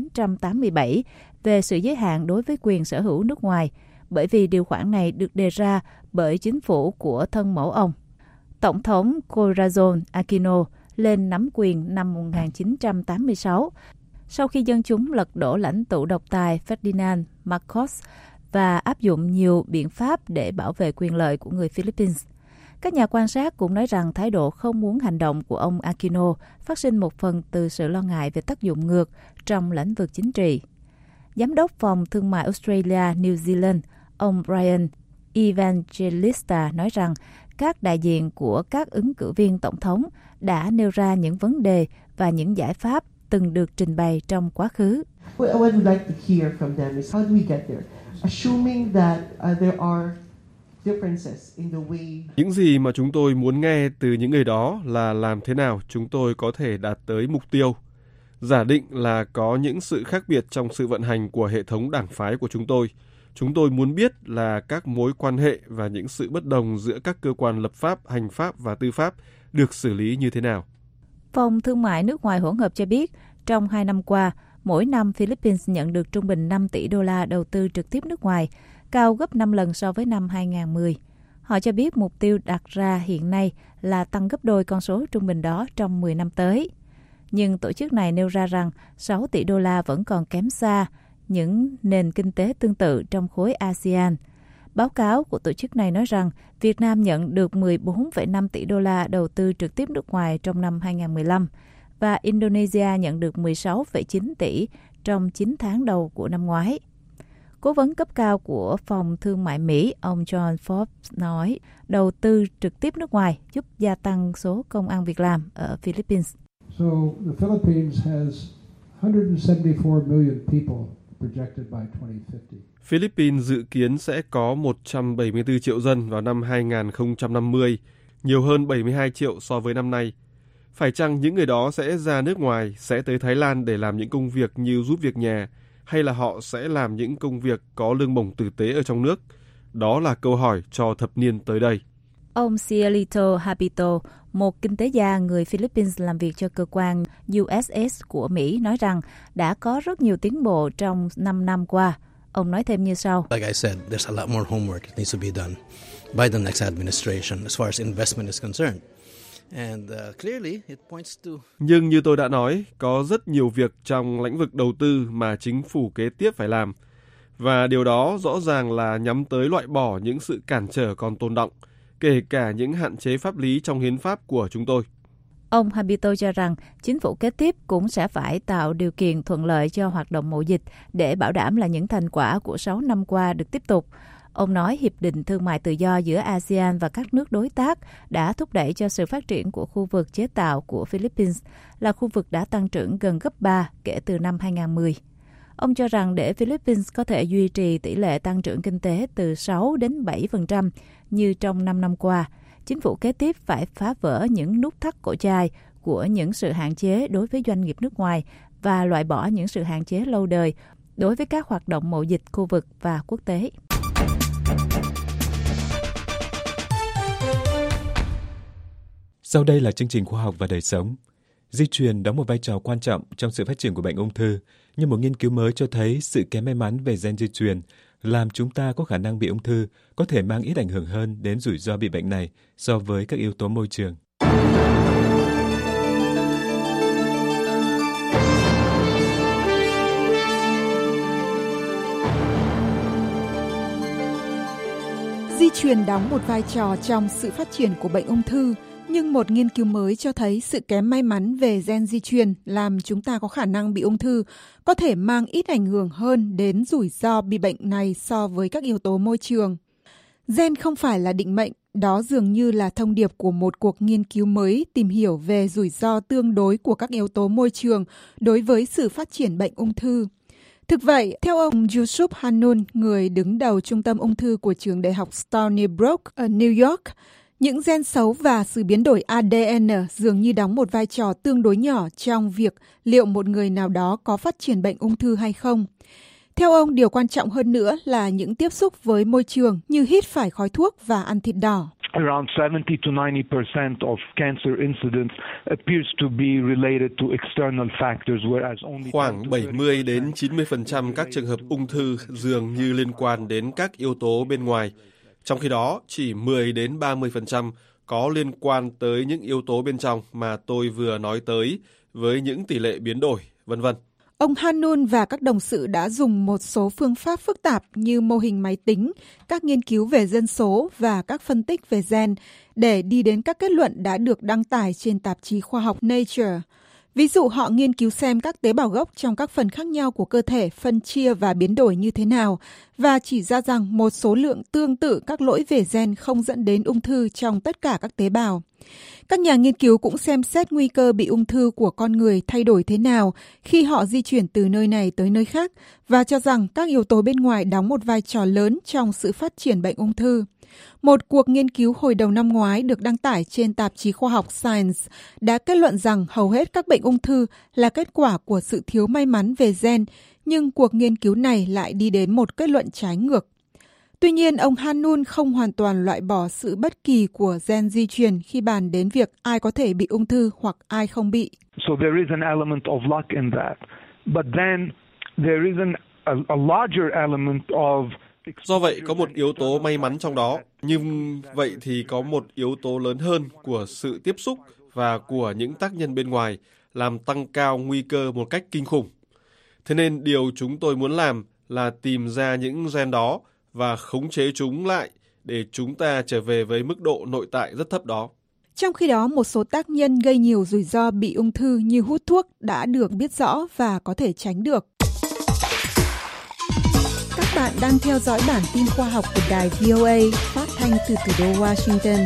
1987 về sự giới hạn đối với quyền sở hữu nước ngoài, bởi vì điều khoản này được đề ra bởi chính phủ của thân mẫu ông. Tổng thống Corazon Aquino lên nắm quyền năm 1986, sau khi dân chúng lật đổ lãnh tụ độc tài Ferdinand Marcos và áp dụng nhiều biện pháp để bảo vệ quyền lợi của người Philippines. Các nhà quan sát cũng nói rằng thái độ không muốn hành động của ông Aquino phát sinh một phần từ sự lo ngại về tác dụng ngược trong lĩnh vực chính trị. Giám đốc Phòng Thương mại Australia New Zealand, ông Brian Evangelista nói rằng các đại diện của các ứng cử viên tổng thống đã nêu ra những vấn đề và những giải pháp từng được trình bày trong quá khứ. What I would like to hear from them is how do we get there? Assuming that there are differences in the way. Những gì mà chúng tôi muốn nghe từ những người đó là làm thế nào chúng tôi có thể đạt tới mục tiêu. Giả định là có những sự khác biệt trong sự vận hành của hệ thống đảng phái của chúng tôi. Chúng tôi muốn biết là các mối quan hệ và những sự bất đồng giữa các cơ quan lập pháp, hành pháp và tư pháp được xử lý như thế nào. Phòng Thương mại nước ngoài hỗn hợp cho biết, trong 2 năm qua, mỗi năm Philippines nhận được trung bình 5 tỷ đô la đầu tư trực tiếp nước ngoài, cao gấp 5 lần so với năm 2010. Họ cho biết mục tiêu đặt ra hiện nay là tăng gấp đôi con số trung bình đó trong 10 năm tới. Nhưng tổ chức này nêu ra rằng 6 tỷ đô la vẫn còn kém xa những nền kinh tế tương tự trong khối ASEAN. Báo cáo của tổ chức này nói rằng Việt Nam nhận được 14,5 tỷ đô la đầu tư trực tiếp nước ngoài trong năm 2015 và Indonesia nhận được 16,9 tỷ trong 9 tháng đầu của năm ngoái. Cố vấn cấp cao của Phòng Thương mại Mỹ, ông John Forbes nói đầu tư trực tiếp nước ngoài giúp gia tăng số công ăn việc làm ở Philippines. So the Philippines has 174 million people projected by 2050. Philippines dự kiến sẽ có 174 triệu dân vào năm 2050, nhiều hơn 72 triệu so với năm nay. Phải chăng những người đó sẽ ra nước ngoài, sẽ tới Thái Lan để làm những công việc như giúp việc nhà, hay là họ sẽ làm những công việc có lương bổng tử tế ở trong nước? Đó là câu hỏi cho thập niên tới đây. Ông Cielito Habito, một kinh tế gia người Philippines làm việc cho cơ quan USS của Mỹ, nói rằng đã có rất nhiều tiến bộ trong 5 năm qua. Ông nói thêm như sau. Like I said, there's a lot more homework that needs to be done by the next administration as far as investment is concerned. And clearly it points to... Nhưng như tôi đã nói, có rất nhiều việc trong lĩnh vực đầu tư mà chính phủ kế tiếp phải làm. Và điều đó rõ ràng là nhắm tới loại bỏ những sự cản trở còn tồn đọng, kể cả những hạn chế pháp lý trong hiến pháp của chúng tôi. Ông Habito cho rằng chính phủ kế tiếp cũng sẽ phải tạo điều kiện thuận lợi cho hoạt động mậu dịch để bảo đảm là những thành quả của 6 năm qua được tiếp tục. Ông nói Hiệp định Thương mại Tự do giữa ASEAN và các nước đối tác đã thúc đẩy cho sự phát triển của khu vực chế tạo của Philippines, là khu vực đã tăng trưởng gần gấp 3 kể từ năm 2010. Ông cho rằng để Philippines có thể duy trì tỷ lệ tăng trưởng kinh tế từ 6 đến 7% như trong 5 năm qua, chính phủ kế tiếp phải phá vỡ những nút thắt cổ chai của những sự hạn chế đối với doanh nghiệp nước ngoài và loại bỏ những sự hạn chế lâu đời đối với các hoạt động mậu dịch khu vực và quốc tế. Sau đây là chương trình Khoa học và Đời sống. Di truyền đóng một vai trò quan trọng trong sự phát triển của bệnh ung thư, nhưng một nghiên cứu mới cho thấy sự kém may mắn về gen di truyền làm chúng ta có khả năng bị ung thư có thể mang ít ảnh hưởng hơn đến rủi ro bị bệnh này so với các yếu tố môi trường. Di truyền đóng một vai trò trong sự phát triển của bệnh ung thư, nhưng một nghiên cứu mới cho thấy sự kém may mắn về gen di truyền làm chúng ta có khả năng bị ung thư có thể mang ít ảnh hưởng hơn đến rủi ro bị bệnh này so với các yếu tố môi trường. Gen không phải là định mệnh, đó dường như là thông điệp của một cuộc nghiên cứu mới tìm hiểu về rủi ro tương đối của các yếu tố môi trường đối với sự phát triển bệnh ung thư. Thực vậy, theo ông Yusuf Hanun, người đứng đầu trung tâm ung thư của trường đại học Stony Brook ở New York, những gen xấu và sự biến đổi ADN dường như đóng một vai trò tương đối nhỏ trong việc liệu một người nào đó có phát triển bệnh ung thư hay không. Theo ông, điều quan trọng hơn nữa là những tiếp xúc với môi trường như hít phải khói thuốc và ăn thịt đỏ. Around 70 to 90% of cancer incidents appears to be related to external factors, whereas only khoảng 70 đến 90% các trường hợp ung thư dường như liên quan đến các yếu tố bên ngoài. Trong khi đó, chỉ 10 đến 30% có liên quan tới những yếu tố bên trong mà tôi vừa nói tới với những tỷ lệ biến đổi, vân vân. Ông Hanun và các đồng sự đã dùng một số phương pháp phức tạp như mô hình máy tính, các nghiên cứu về dân số và các phân tích về gen để đi đến các kết luận đã được đăng tải trên tạp chí khoa học Nature. Ví dụ họ nghiên cứu xem các tế bào gốc trong các phần khác nhau của cơ thể phân chia và biến đổi như thế nào và chỉ ra rằng một số lượng tương tự các lỗi về gen không dẫn đến ung thư trong tất cả các tế bào. Các nhà nghiên cứu cũng xem xét nguy cơ bị ung thư của con người thay đổi thế nào khi họ di chuyển từ nơi này tới nơi khác và cho rằng các yếu tố bên ngoài đóng một vai trò lớn trong sự phát triển bệnh ung thư. Một cuộc nghiên cứu hồi đầu năm ngoái được đăng tải trên tạp chí khoa học Science đã kết luận rằng hầu hết các bệnh ung thư là kết quả của sự thiếu may mắn về gen, nhưng cuộc nghiên cứu này lại đi đến một kết luận trái ngược. Tuy nhiên, ông Hanun không hoàn toàn loại bỏ sự bất kỳ của gen di truyền khi bàn đến việc ai có thể bị ung thư hoặc ai không bị. So there is an element of luck in that. But then there is a larger element of... Do vậy, có một yếu tố may mắn trong đó, nhưng vậy thì có một yếu tố lớn hơn của sự tiếp xúc và của những tác nhân bên ngoài làm tăng cao nguy cơ một cách kinh khủng. Thế nên điều chúng tôi muốn làm là tìm ra những gen đó và khống chế chúng lại để chúng ta trở về với mức độ nội tại rất thấp đó. Trong khi đó, một số tác nhân gây nhiều rủi ro bị ung thư như hút thuốc đã được biết rõ và có thể tránh được. bạn đang theo dõi bản tin khoa học của đài VOA phát thanh từ thủ đô Washington.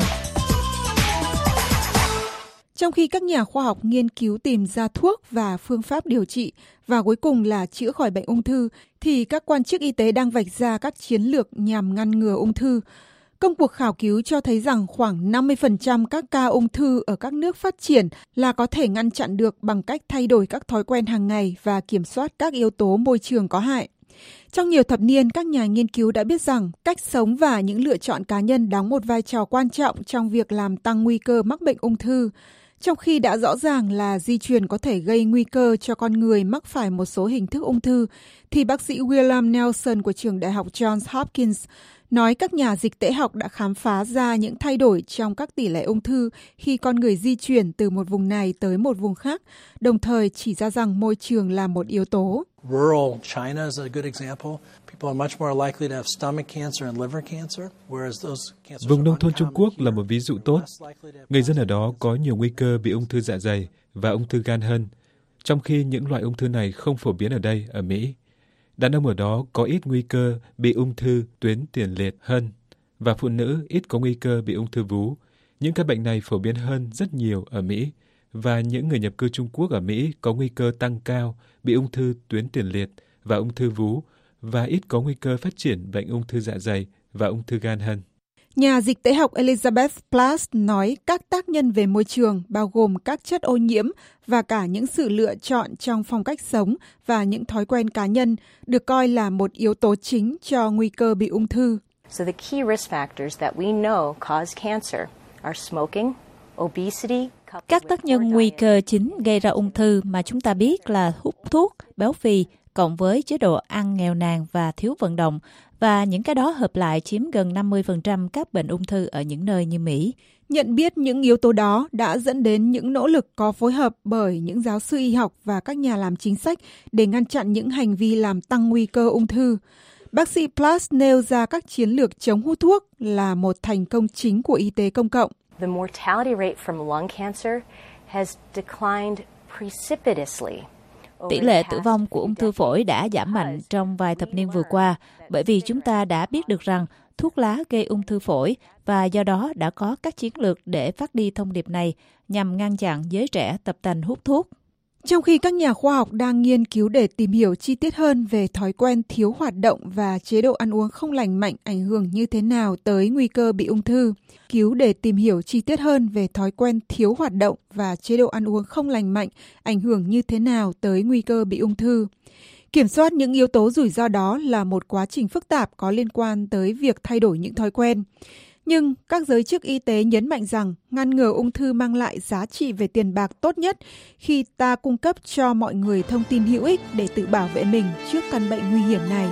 Trong khi các nhà khoa học nghiên cứu tìm ra thuốc và phương pháp điều trị và cuối cùng là chữa khỏi bệnh ung thư, thì các quan chức y tế đang vạch ra các chiến lược nhằm ngăn ngừa ung thư. Công cuộc khảo cứu cho thấy rằng khoảng 50% các ca ung thư ở các nước phát triển là có thể ngăn chặn được bằng cách thay đổi các thói quen hàng ngày và kiểm soát các yếu tố môi trường có hại. Trong nhiều thập niên, các nhà nghiên cứu đã biết rằng cách sống và những lựa chọn cá nhân đóng một vai trò quan trọng trong việc làm tăng nguy cơ mắc bệnh ung thư. Trong khi đã rõ ràng là di truyền có thể gây nguy cơ cho con người mắc phải một số hình thức ung thư, thì bác sĩ William Nelson của trường đại học Johns Hopkins nói các nhà dịch tễ học đã khám phá ra những thay đổi trong các tỷ lệ ung thư khi con người di chuyển từ một vùng này tới một vùng khác, đồng thời chỉ ra rằng môi trường là một yếu tố. Rural China is a good example. People are much more likely to have stomach cancer and liver cancer, whereas those cancers. Vùng nông thôn Trung Quốc là một ví dụ tốt. Người dân ở đó có nhiều nguy cơ bị ung thư dạ dày và ung thư gan hơn, trong khi những loại ung thư này không phổ biến ở đây, ở Mỹ. Đàn ông ở đó có ít nguy cơ bị ung thư tuyến tiền liệt hơn, và phụ nữ ít có nguy cơ bị ung thư vú. Những các bệnh này phổ biến hơn rất nhiều ở Mỹ, và những người nhập cư Trung Quốc ở Mỹ có nguy cơ tăng cao bị ung thư tuyến tiền liệt và ung thư vú, và ít có nguy cơ phát triển bệnh ung thư dạ dày và ung thư gan hơn. Nhà dịch tễ học Elizabeth Plast nói các tác nhân về môi trường bao gồm các chất ô nhiễm và cả những sự lựa chọn trong phong cách sống và những thói quen cá nhân được coi là một yếu tố chính cho nguy cơ bị ung thư. So the key risk factors that we know cause cancer are smoking, obesity. Các tác nhân nguy cơ chính gây ra ung thư mà chúng ta biết là hút thuốc, béo phì, cộng với chế độ ăn nghèo nàn và thiếu vận động, và những cái đó hợp lại chiếm gần 50% các bệnh ung thư ở những nơi như Mỹ. Nhận biết những yếu tố đó đã dẫn đến những nỗ lực có phối hợp bởi những giáo sư y học và các nhà làm chính sách để ngăn chặn những hành vi làm tăng nguy cơ ung thư. Bác sĩ Plus nêu ra các chiến lược chống hút thuốc là một thành công chính của y tế công cộng. The mortality rate from lung cancer has declined precipitously. Tỷ lệ tử vong của ung thư phổi đã giảm mạnh trong vài thập niên vừa qua bởi vì chúng ta đã biết được rằng thuốc lá gây ung thư phổi, và do đó đã có các chiến lược để phát đi thông điệp này nhằm ngăn chặn giới trẻ tập tành hút thuốc. Trong khi các nhà khoa học đang nghiên cứu để tìm hiểu chi tiết hơn về thói quen thiếu hoạt động và chế độ ăn uống không lành mạnh ảnh hưởng như thế nào tới nguy cơ bị ung thư, để tìm hiểu chi tiết hơn về thói quen thiếu hoạt động và chế độ ăn uống không lành mạnh ảnh hưởng như thế nào tới nguy cơ bị ung thư. Kiểm soát những yếu tố rủi ro đó là một quá trình phức tạp có liên quan tới việc thay đổi những thói quen. Nhưng các giới chức y tế nhấn mạnh rằng ngăn ngừa ung thư mang lại giá trị về tiền bạc tốt nhất khi ta cung cấp cho mọi người thông tin hữu ích để tự bảo vệ mình trước căn bệnh nguy hiểm này.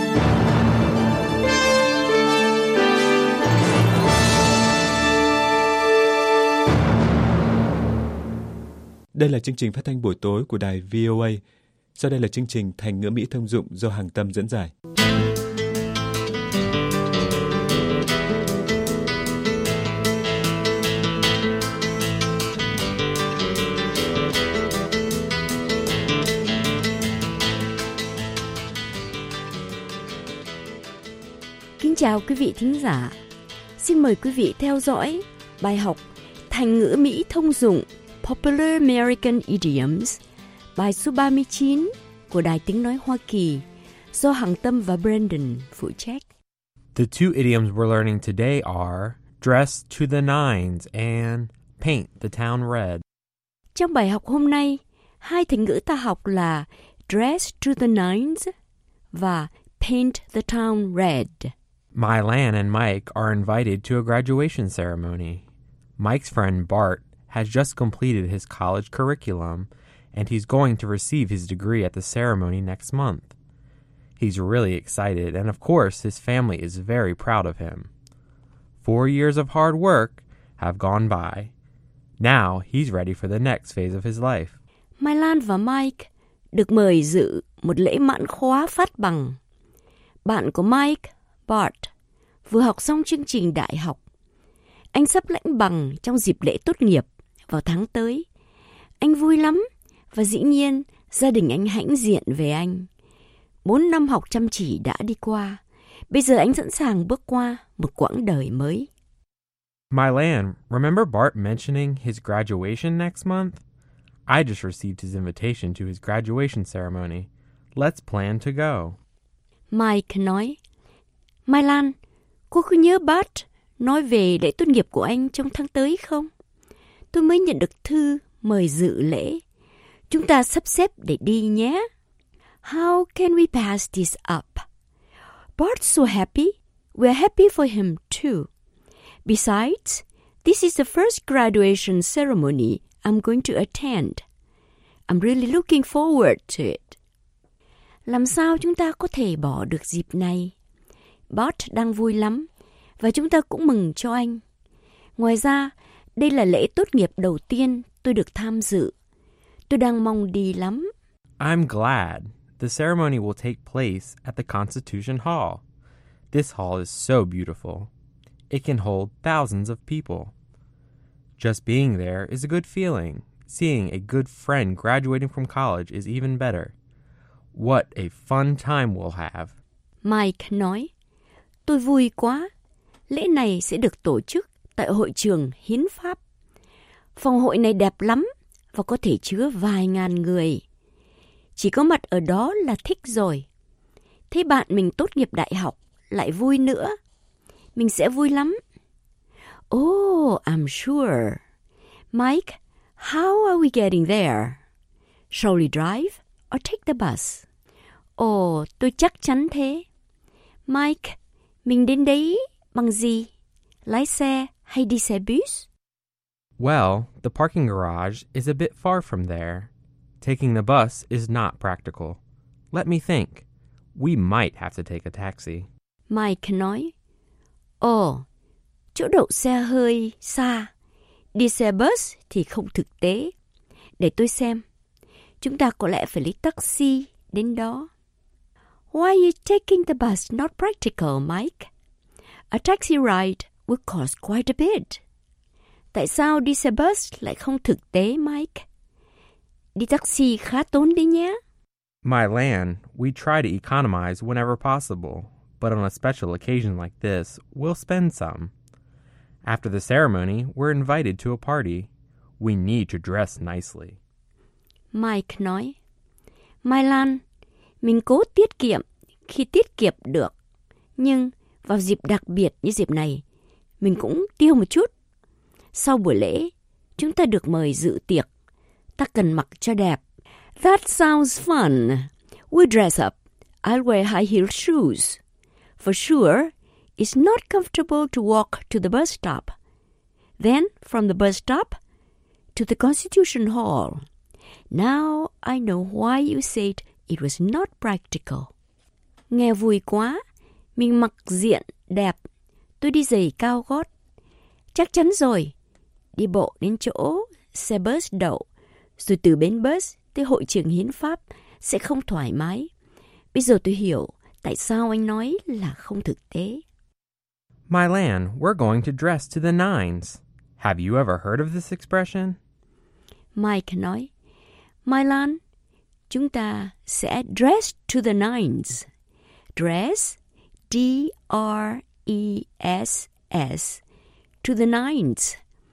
Đây là chương trình phát thanh buổi tối của đài VOA. Sau đây là chương trình Thành ngữ Mỹ thông dụng do Hằng Tâm dẫn giải. Kính chào quý vị thính giả. Xin mời quý vị theo dõi bài học Thành ngữ Mỹ thông dụng Popular American Idioms, bài số 39 của Đài Tiếng Nói Hoa Kỳ do Hằng Tâm và Brandon phụ trách. The two idioms we're learning today are dress to the nines and paint the town red. Trong bài học hôm nay, hai thành ngữ ta học là dress to the nines và paint the town red. Mylan and Mike are invited to a graduation ceremony. Mike's friend Bart has just completed his college curriculum, and he's going to receive his degree at the ceremony next month. He's really excited, and of course, his family is very proud of him. 4 years of hard work have gone by. Now he's ready for the next phase of his life. Mai Lan và Mike được mời dự một lễ mãn khóa phát bằng. Bạn của Mike, Bart, vừa học xong chương trình đại học. Anh sắp lãnh bằng trong dịp lễ tốt nghiệp vào tháng tới. Anh vui lắm và dĩ nhiên gia đình anh hãnh diện về anh. 4 năm học chăm chỉ đã đi qua. Bây giờ anh sẵn sàng bước qua một quãng đời mới. Mylan, remember Bart mentioning his graduation next month? I just received his invitation to his graduation ceremony. Let's plan to go. Mike nói, Mai Lan, cô có nhớ Bart nói về lễ tốt nghiệp của anh trong tháng tới không? Tôi mới nhận được thư mời dự lễ. Chúng ta sắp xếp để đi nhé. How can we pass this up? Bart's so happy. We're happy for him too. Besides, this is the first graduation ceremony I'm going to attend. I'm really looking forward to it. Làm sao chúng ta có thể bỏ được dịp này? Bart đang vui lắm, và chúng ta cũng mừng cho anh. Ngoài ra, đây là lễ tốt nghiệp đầu tiên tôi được tham dự. Tôi đang mong đi lắm. I'm glad. The ceremony will take place at the Constitution Hall. This hall is so beautiful. It can hold thousands of people. Just being there is a good feeling. Seeing a good friend graduating from college is even better. What a fun time we'll have. Mike nói, tôi vui quá. Lễ này sẽ được tổ chức tại hội trường Hiến pháp. Phòng hội này đẹp lắm và có thể chứa vài ngàn người. Chỉ có mặt ở đó là thích rồi. Thấy bạn mình tốt nghiệp đại học lại vui nữa. Mình sẽ vui lắm. Oh, I'm sure. Mike, how are we getting there? Shall we drive or take the bus? Ồ, tôi chắc chắn thế. Mike, mình đến đấy bằng gì? Lái xe hay đi xe bus? Well, the parking garage is a bit far from there. Taking the bus is not practical. Let me think. We might have to take a taxi. Mike nói, ồ, chỗ đậu xe hơi xa. Đi xe bus thì không thực tế. Để tôi xem. Chúng ta có lẽ phải lấy taxi đến đó. Why are you taking the bus not practical, Mike? A taxi ride would cost quite a bit. Tại sao đi xe bus lại không thực tế, Mike? Đi taxi khá tốn đấy nhé. Mylan, we try to economize whenever possible, but on a special occasion like this, we'll spend some. After the ceremony, we're invited to a party. We need to dress nicely. Mike nói, Mai Lan, mình cố tiết kiệm khi tiết kiệm được. Nhưng vào dịp đặc biệt như dịp này, mình cũng tiêu một chút. Sau buổi lễ, chúng ta được mời dự tiệc. Ta cần mặc cho đẹp. That sounds fun. We'll dress up. I'll wear high-heeled shoes. For sure, it's not comfortable to walk to the bus stop. Then, from the bus stop to the Constitution Hall. Now I know why you said it was not practical. Nghe vui quá. Mình mặc diện đẹp. Tôi đi giày cao gót. Chắc chắn rồi. Đi bộ đến chỗ xe bus đậu. Rồi từ bến bus tới hội trường Hiến pháp sẽ không thoải mái. Bây giờ tôi hiểu tại sao anh nói là không thực tế. Mylan, we're going to dress to the nines. Have you ever heard of this expression? Mike nói, Mylan, chúng ta sẽ dress to the nines. Dress, D-R-E-S-S, to the nines,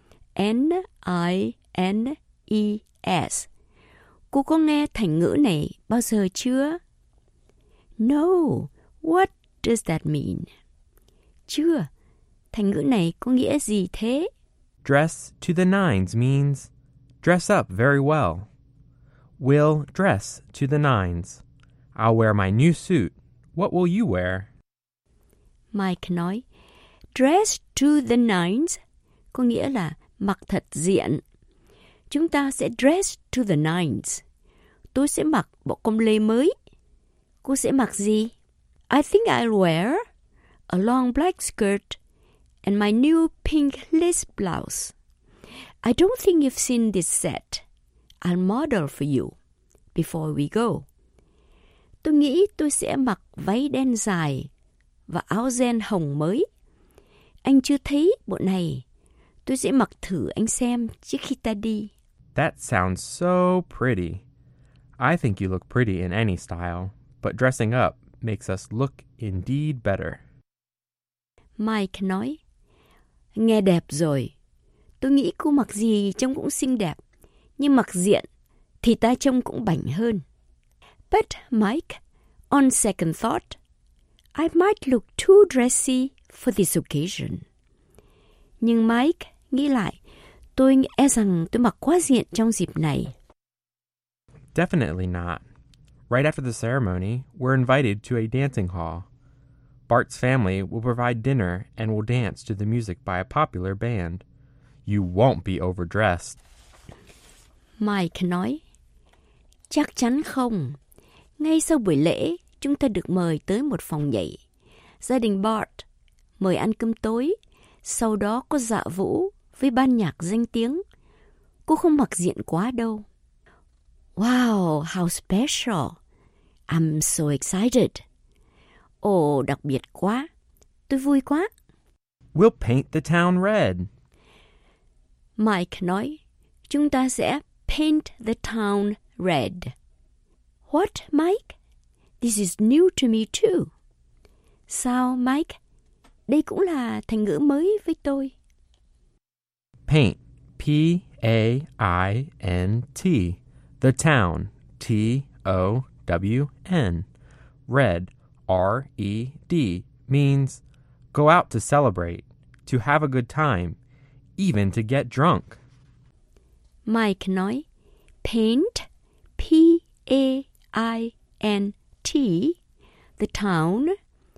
N-I-N-E-S. Cô có nghe thành ngữ này bao giờ chưa? No, what does that mean? Chưa, thành ngữ này có nghĩa gì thế? Dress to the nines means dress up very well. We'll dress to the nines. I'll wear my new suit. What will you wear? Mike nói, dress to the nines có nghĩa là mặc thật diện. Chúng ta sẽ dress to the nines. Tôi sẽ mặc bộ com lê mới. Cô sẽ mặc gì? I think I'll wear a long black skirt and my new pink lace blouse. I don't think you've seen this set. I'll model for you before we go. Tôi nghĩ tôi sẽ mặc váy đen dài và áo ren hồng mới. Anh chưa thấy bộ này. Tôi sẽ mặc thử anh xem trước khi ta đi. That sounds so pretty. I think you look pretty in any style, but dressing up makes us look indeed better. Mike nói, nghe đẹp rồi. Tôi nghĩ cô mặc gì trông cũng xinh đẹp, nhưng mặc diện thì ta trông cũng bảnh hơn. But Mike, on second thought, I might look too dressy for this occasion. Nhưng Mike nghĩ lại, tôi e rằng tôi mặc quá diện trong dịp này. Definitely not. Right after the ceremony, we're invited to a dancing hall. Bart's family will provide dinner and will dance to the music by a popular band. You won't be overdressed. Mike nói, chắc chắn không. Ngay sau buổi lễ, chúng ta được mời tới một phòng nhảy. Gia đình Bart mời ăn cơm tối, sau đó có dạ vũ với ban nhạc danh tiếng. Cô không mặc diện quá đâu. Wow, how special. I'm so excited. Ồ, đặc biệt quá. Tôi vui quá. We'll paint the town red. Mike nói, chúng ta sẽ paint the town red. What, Mike? This is new to me too. Sao, Mike? Đây cũng là thành ngữ mới với tôi. Paint, P-A-I-N-T. The town, T-O-W-N. Red, R-E-D, means go out to celebrate, to have a good time, even to get drunk. Mike nói, paint, P-A-I-N-T, the town,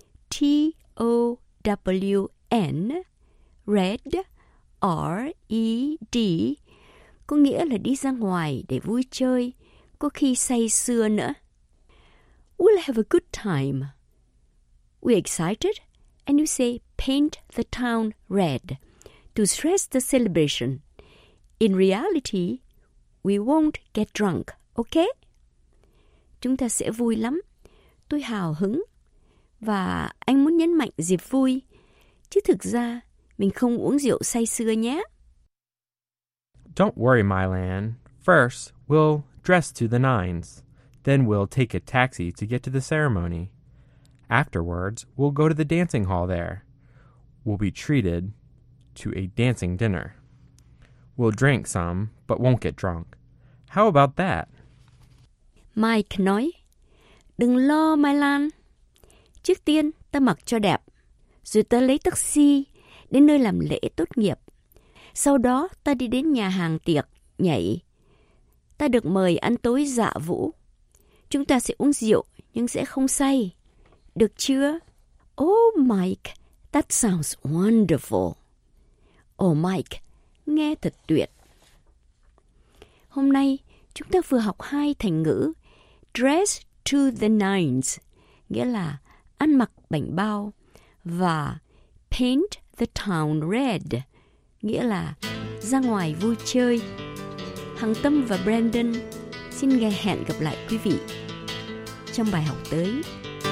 T-O-W-N, red, R-E-D, có nghĩa là đi ra ngoài để vui chơi, có khi say sưa nữa. We'll have a good time. We're excited, and you say paint the town red to stress the celebration. In reality, we won't get drunk, okay? Chúng ta sẽ vui lắm. Tôi hào hứng. Và anh muốn nhấn mạnh dịp vui. Chứ thực ra, mình không uống rượu say sưa nhé. Don't worry, Mylan. First, we'll dress to the nines. Then we'll take a taxi to get to the ceremony. Afterwards, we'll go to the dancing hall there. We'll be treated to a dancing dinner. We'll drink some, but won't get drunk. How about that? Mike nói, đừng lo, Mai Lan. Trước tiên, ta mặc cho đẹp. Rồi ta lấy taxi đến nơi làm lễ tốt nghiệp. Sau đó, ta đi đến nhà hàng tiệc, nhảy. Ta được mời ăn tối dạ vũ. Chúng ta sẽ uống rượu, nhưng sẽ không say. Được chưa? Oh, Mike, that sounds wonderful. Oh, Mike, nghe thật tuyệt. Hôm nay, chúng ta vừa học 2 thành ngữ dress to the nines, nghĩa là ăn mặc bảnh bao, và paint the town red, nghĩa là ra ngoài vui chơi. Hằng Tâm và Brandon xin hẹn gặp lại quý vị trong bài học tới.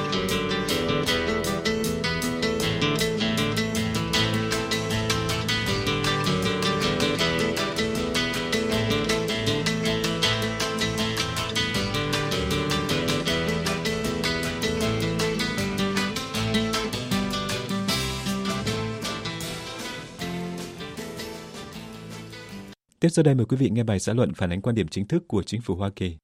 Tiếp sau đây mời quý vị nghe bài xã luận phản ánh quan điểm chính thức của chính phủ Hoa Kỳ.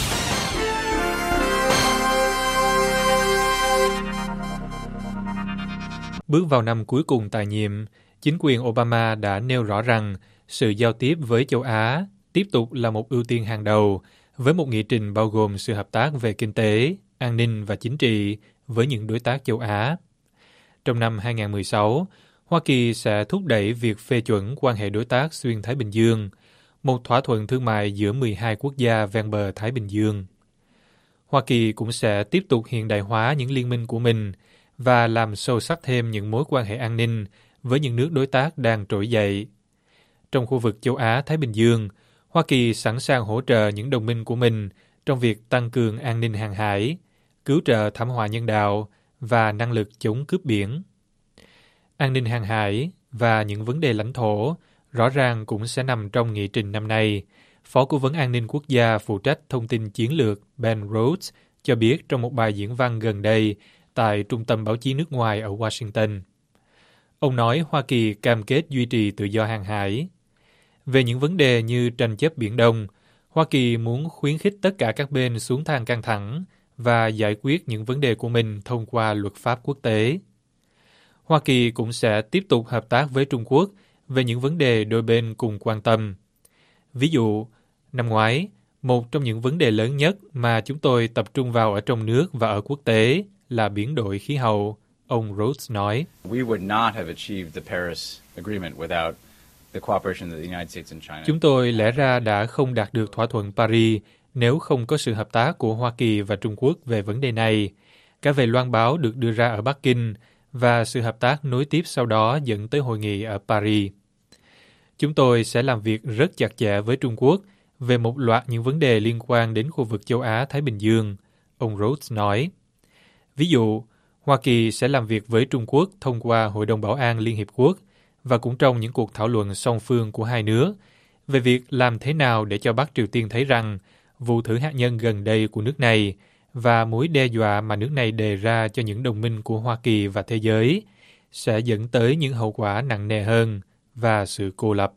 Bước vào năm cuối cùng tại nhiệm, chính quyền Obama đã nêu rõ rằng sự giao tiếp với châu Á tiếp tục là một ưu tiên hàng đầu, với một nghị trình bao gồm sự hợp tác về kinh tế, an ninh và chính trị với những đối tác châu Á. Trong năm 2016, Hoa Kỳ sẽ thúc đẩy việc phê chuẩn quan hệ đối tác xuyên Thái Bình Dương, một thỏa thuận thương mại giữa 12 quốc gia ven bờ Thái Bình Dương. Hoa Kỳ cũng sẽ tiếp tục hiện đại hóa những liên minh của mình và làm sâu sắc thêm những mối quan hệ an ninh với những nước đối tác đang trỗi dậy. Trong khu vực châu Á-Thái Bình Dương, Hoa Kỳ sẵn sàng hỗ trợ những đồng minh của mình trong việc tăng cường an ninh hàng hải, cứu trợ thảm họa nhân đạo và năng lực chống cướp biển. An ninh hàng hải và những vấn đề lãnh thổ rõ ràng cũng sẽ nằm trong nghị trình năm nay, Phó Cố vấn An ninh Quốc gia phụ trách thông tin chiến lược Ben Rhodes cho biết trong một bài diễn văn gần đây tại Trung tâm Báo chí nước ngoài ở Washington. Ông nói Hoa Kỳ cam kết duy trì tự do hàng hải. Về những vấn đề như tranh chấp Biển Đông, Hoa Kỳ muốn khuyến khích tất cả các bên xuống thang căng thẳng và giải quyết những vấn đề của mình thông qua luật pháp quốc tế. Hoa Kỳ cũng sẽ tiếp tục hợp tác với Trung Quốc về những vấn đề đôi bên cùng quan tâm. Ví dụ, năm ngoái, một trong những vấn đề lớn nhất mà chúng tôi tập trung vào ở trong nước và ở quốc tế là biến đổi khí hậu, ông Rhodes nói. Chúng tôi lẽ ra đã không đạt được thỏa thuận Paris nếu không có sự hợp tác của Hoa Kỳ và Trung Quốc về vấn đề này, cả về loan báo được đưa ra ở Bắc Kinh và sự hợp tác nối tiếp sau đó dẫn tới hội nghị ở Paris. Chúng tôi sẽ làm việc rất chặt chẽ với Trung Quốc về một loạt những vấn đề liên quan đến khu vực châu Á-Thái Bình Dương, ông Rhodes nói. Ví dụ, Hoa Kỳ sẽ làm việc với Trung Quốc thông qua Hội đồng Bảo an Liên Hiệp Quốc và cũng trong những cuộc thảo luận song phương của hai nước về việc làm thế nào để cho Bắc Triều Tiên thấy rằng vụ thử hạt nhân gần đây của nước này và mối đe dọa mà nước này đề ra cho những đồng minh của Hoa Kỳ và thế giới sẽ dẫn tới những hậu quả nặng nề hơn và sự cô lập.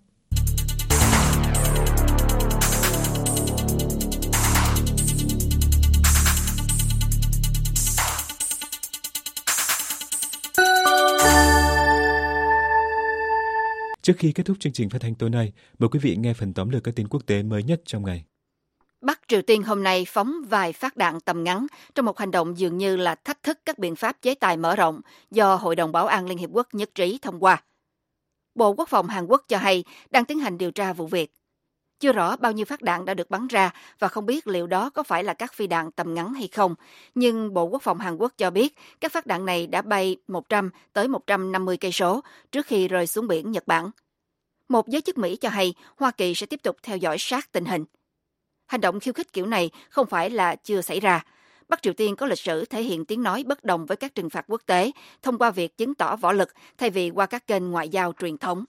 Trước khi kết thúc chương trình phát thanh tối nay, mời quý vị nghe phần tóm lược các tin quốc tế mới nhất trong ngày. Bắc Triều Tiên hôm nay phóng vài phát đạn tầm ngắn trong một hành động dường như là thách thức các biện pháp chế tài mở rộng do Hội đồng Bảo an Liên Hiệp Quốc nhất trí thông qua. Bộ Quốc phòng Hàn Quốc cho hay đang tiến hành điều tra vụ việc. Chưa rõ bao nhiêu phát đạn đã được bắn ra và không biết liệu đó có phải là các phi đạn tầm ngắn hay không. Nhưng Bộ Quốc phòng Hàn Quốc cho biết các phát đạn này đã bay 100 tới 150 cây số trước khi rơi xuống biển Nhật Bản. Một giới chức Mỹ cho hay Hoa Kỳ sẽ tiếp tục theo dõi sát tình hình. Hành động khiêu khích kiểu này không phải là chưa xảy ra. Bắc Triều Tiên có lịch sử thể hiện tiếng nói bất đồng với các trừng phạt quốc tế thông qua việc chứng tỏ võ lực thay vì qua các kênh ngoại giao truyền thống.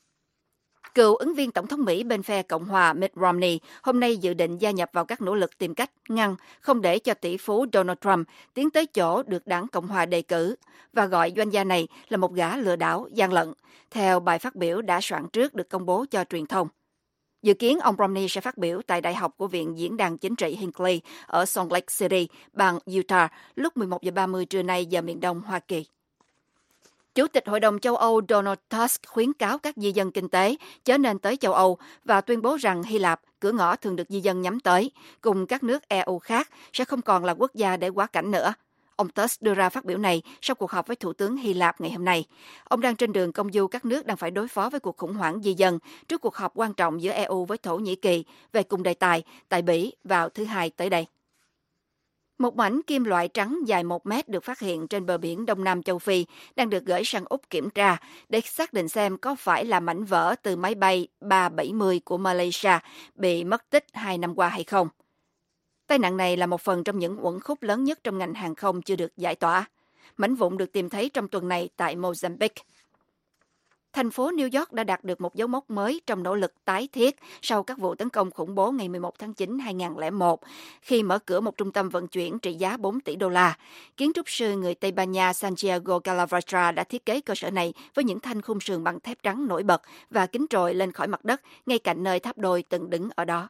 Cựu ứng viên Tổng thống Mỹ bên phe Cộng hòa Mitt Romney hôm nay dự định gia nhập vào các nỗ lực tìm cách ngăn không để cho tỷ phú Donald Trump tiến tới chỗ được đảng Cộng hòa đề cử và gọi doanh gia này là một gã lừa đảo gian lận, theo bài phát biểu đã soạn trước được công bố cho truyền thông. Dự kiến ông Romney sẽ phát biểu tại Đại học của Viện Diễn đàn Chính trị Hinckley ở Salt Lake City, bang Utah, lúc 11:30 trưa nay giờ miền Đông Hoa Kỳ. Chủ tịch Hội đồng châu Âu Donald Tusk khuyến cáo các di dân kinh tế chớ nên tới châu Âu và tuyên bố rằng Hy Lạp, cửa ngõ thường được di dân nhắm tới, cùng các nước EU khác sẽ không còn là quốc gia để quá cảnh nữa. Ông Tusk đưa ra phát biểu này sau cuộc họp với Thủ tướng Hy Lạp ngày hôm nay. Ông đang trên đường công du các nước đang phải đối phó với cuộc khủng hoảng di dân trước cuộc họp quan trọng giữa EU với Thổ Nhĩ Kỳ về cùng đề tài tại Bỉ vào thứ Hai tới đây. Một mảnh kim loại trắng dài 1 mét được phát hiện trên bờ biển Đông Nam châu Phi đang được gửi sang Úc kiểm tra để xác định xem có phải là mảnh vỡ từ máy bay 370 của Malaysia bị mất tích 2 năm qua hay không. Tai nạn này là một phần trong những uẩn khúc lớn nhất trong ngành hàng không chưa được giải tỏa. Mảnh vụn được tìm thấy trong tuần này tại Mozambique. Thành phố New York đã đạt được một dấu mốc mới trong nỗ lực tái thiết sau các vụ tấn công khủng bố ngày 11 tháng 9 2001, khi mở cửa một trung tâm vận chuyển trị giá 4 tỷ đô la. Kiến trúc sư người Tây Ban Nha Santiago Calavatra đã thiết kế cơ sở này với những thanh khung sườn bằng thép trắng nổi bật và kính trồi lên khỏi mặt đất ngay cạnh nơi tháp đôi từng đứng ở đó.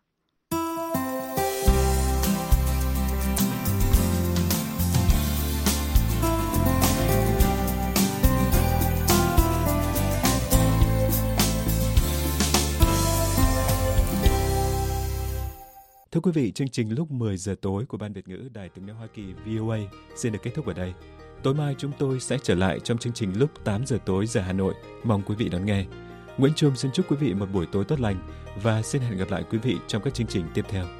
Thưa quý vị, chương trình lúc 10 giờ tối của Ban Việt ngữ Đài Tiếng nói Hoa Kỳ VOA xin được kết thúc ở đây. Tối mai chúng tôi sẽ trở lại trong chương trình lúc 8 giờ tối giờ Hà Nội. Mong quý vị đón nghe. Nguyễn Trung xin chúc quý vị một buổi tối tốt lành và xin hẹn gặp lại quý vị trong các chương trình tiếp theo.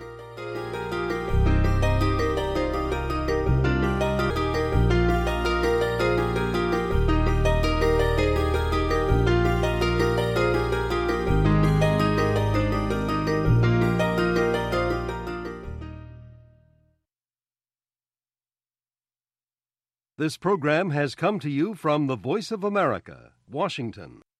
This program has come to you from the Voice of America, Washington.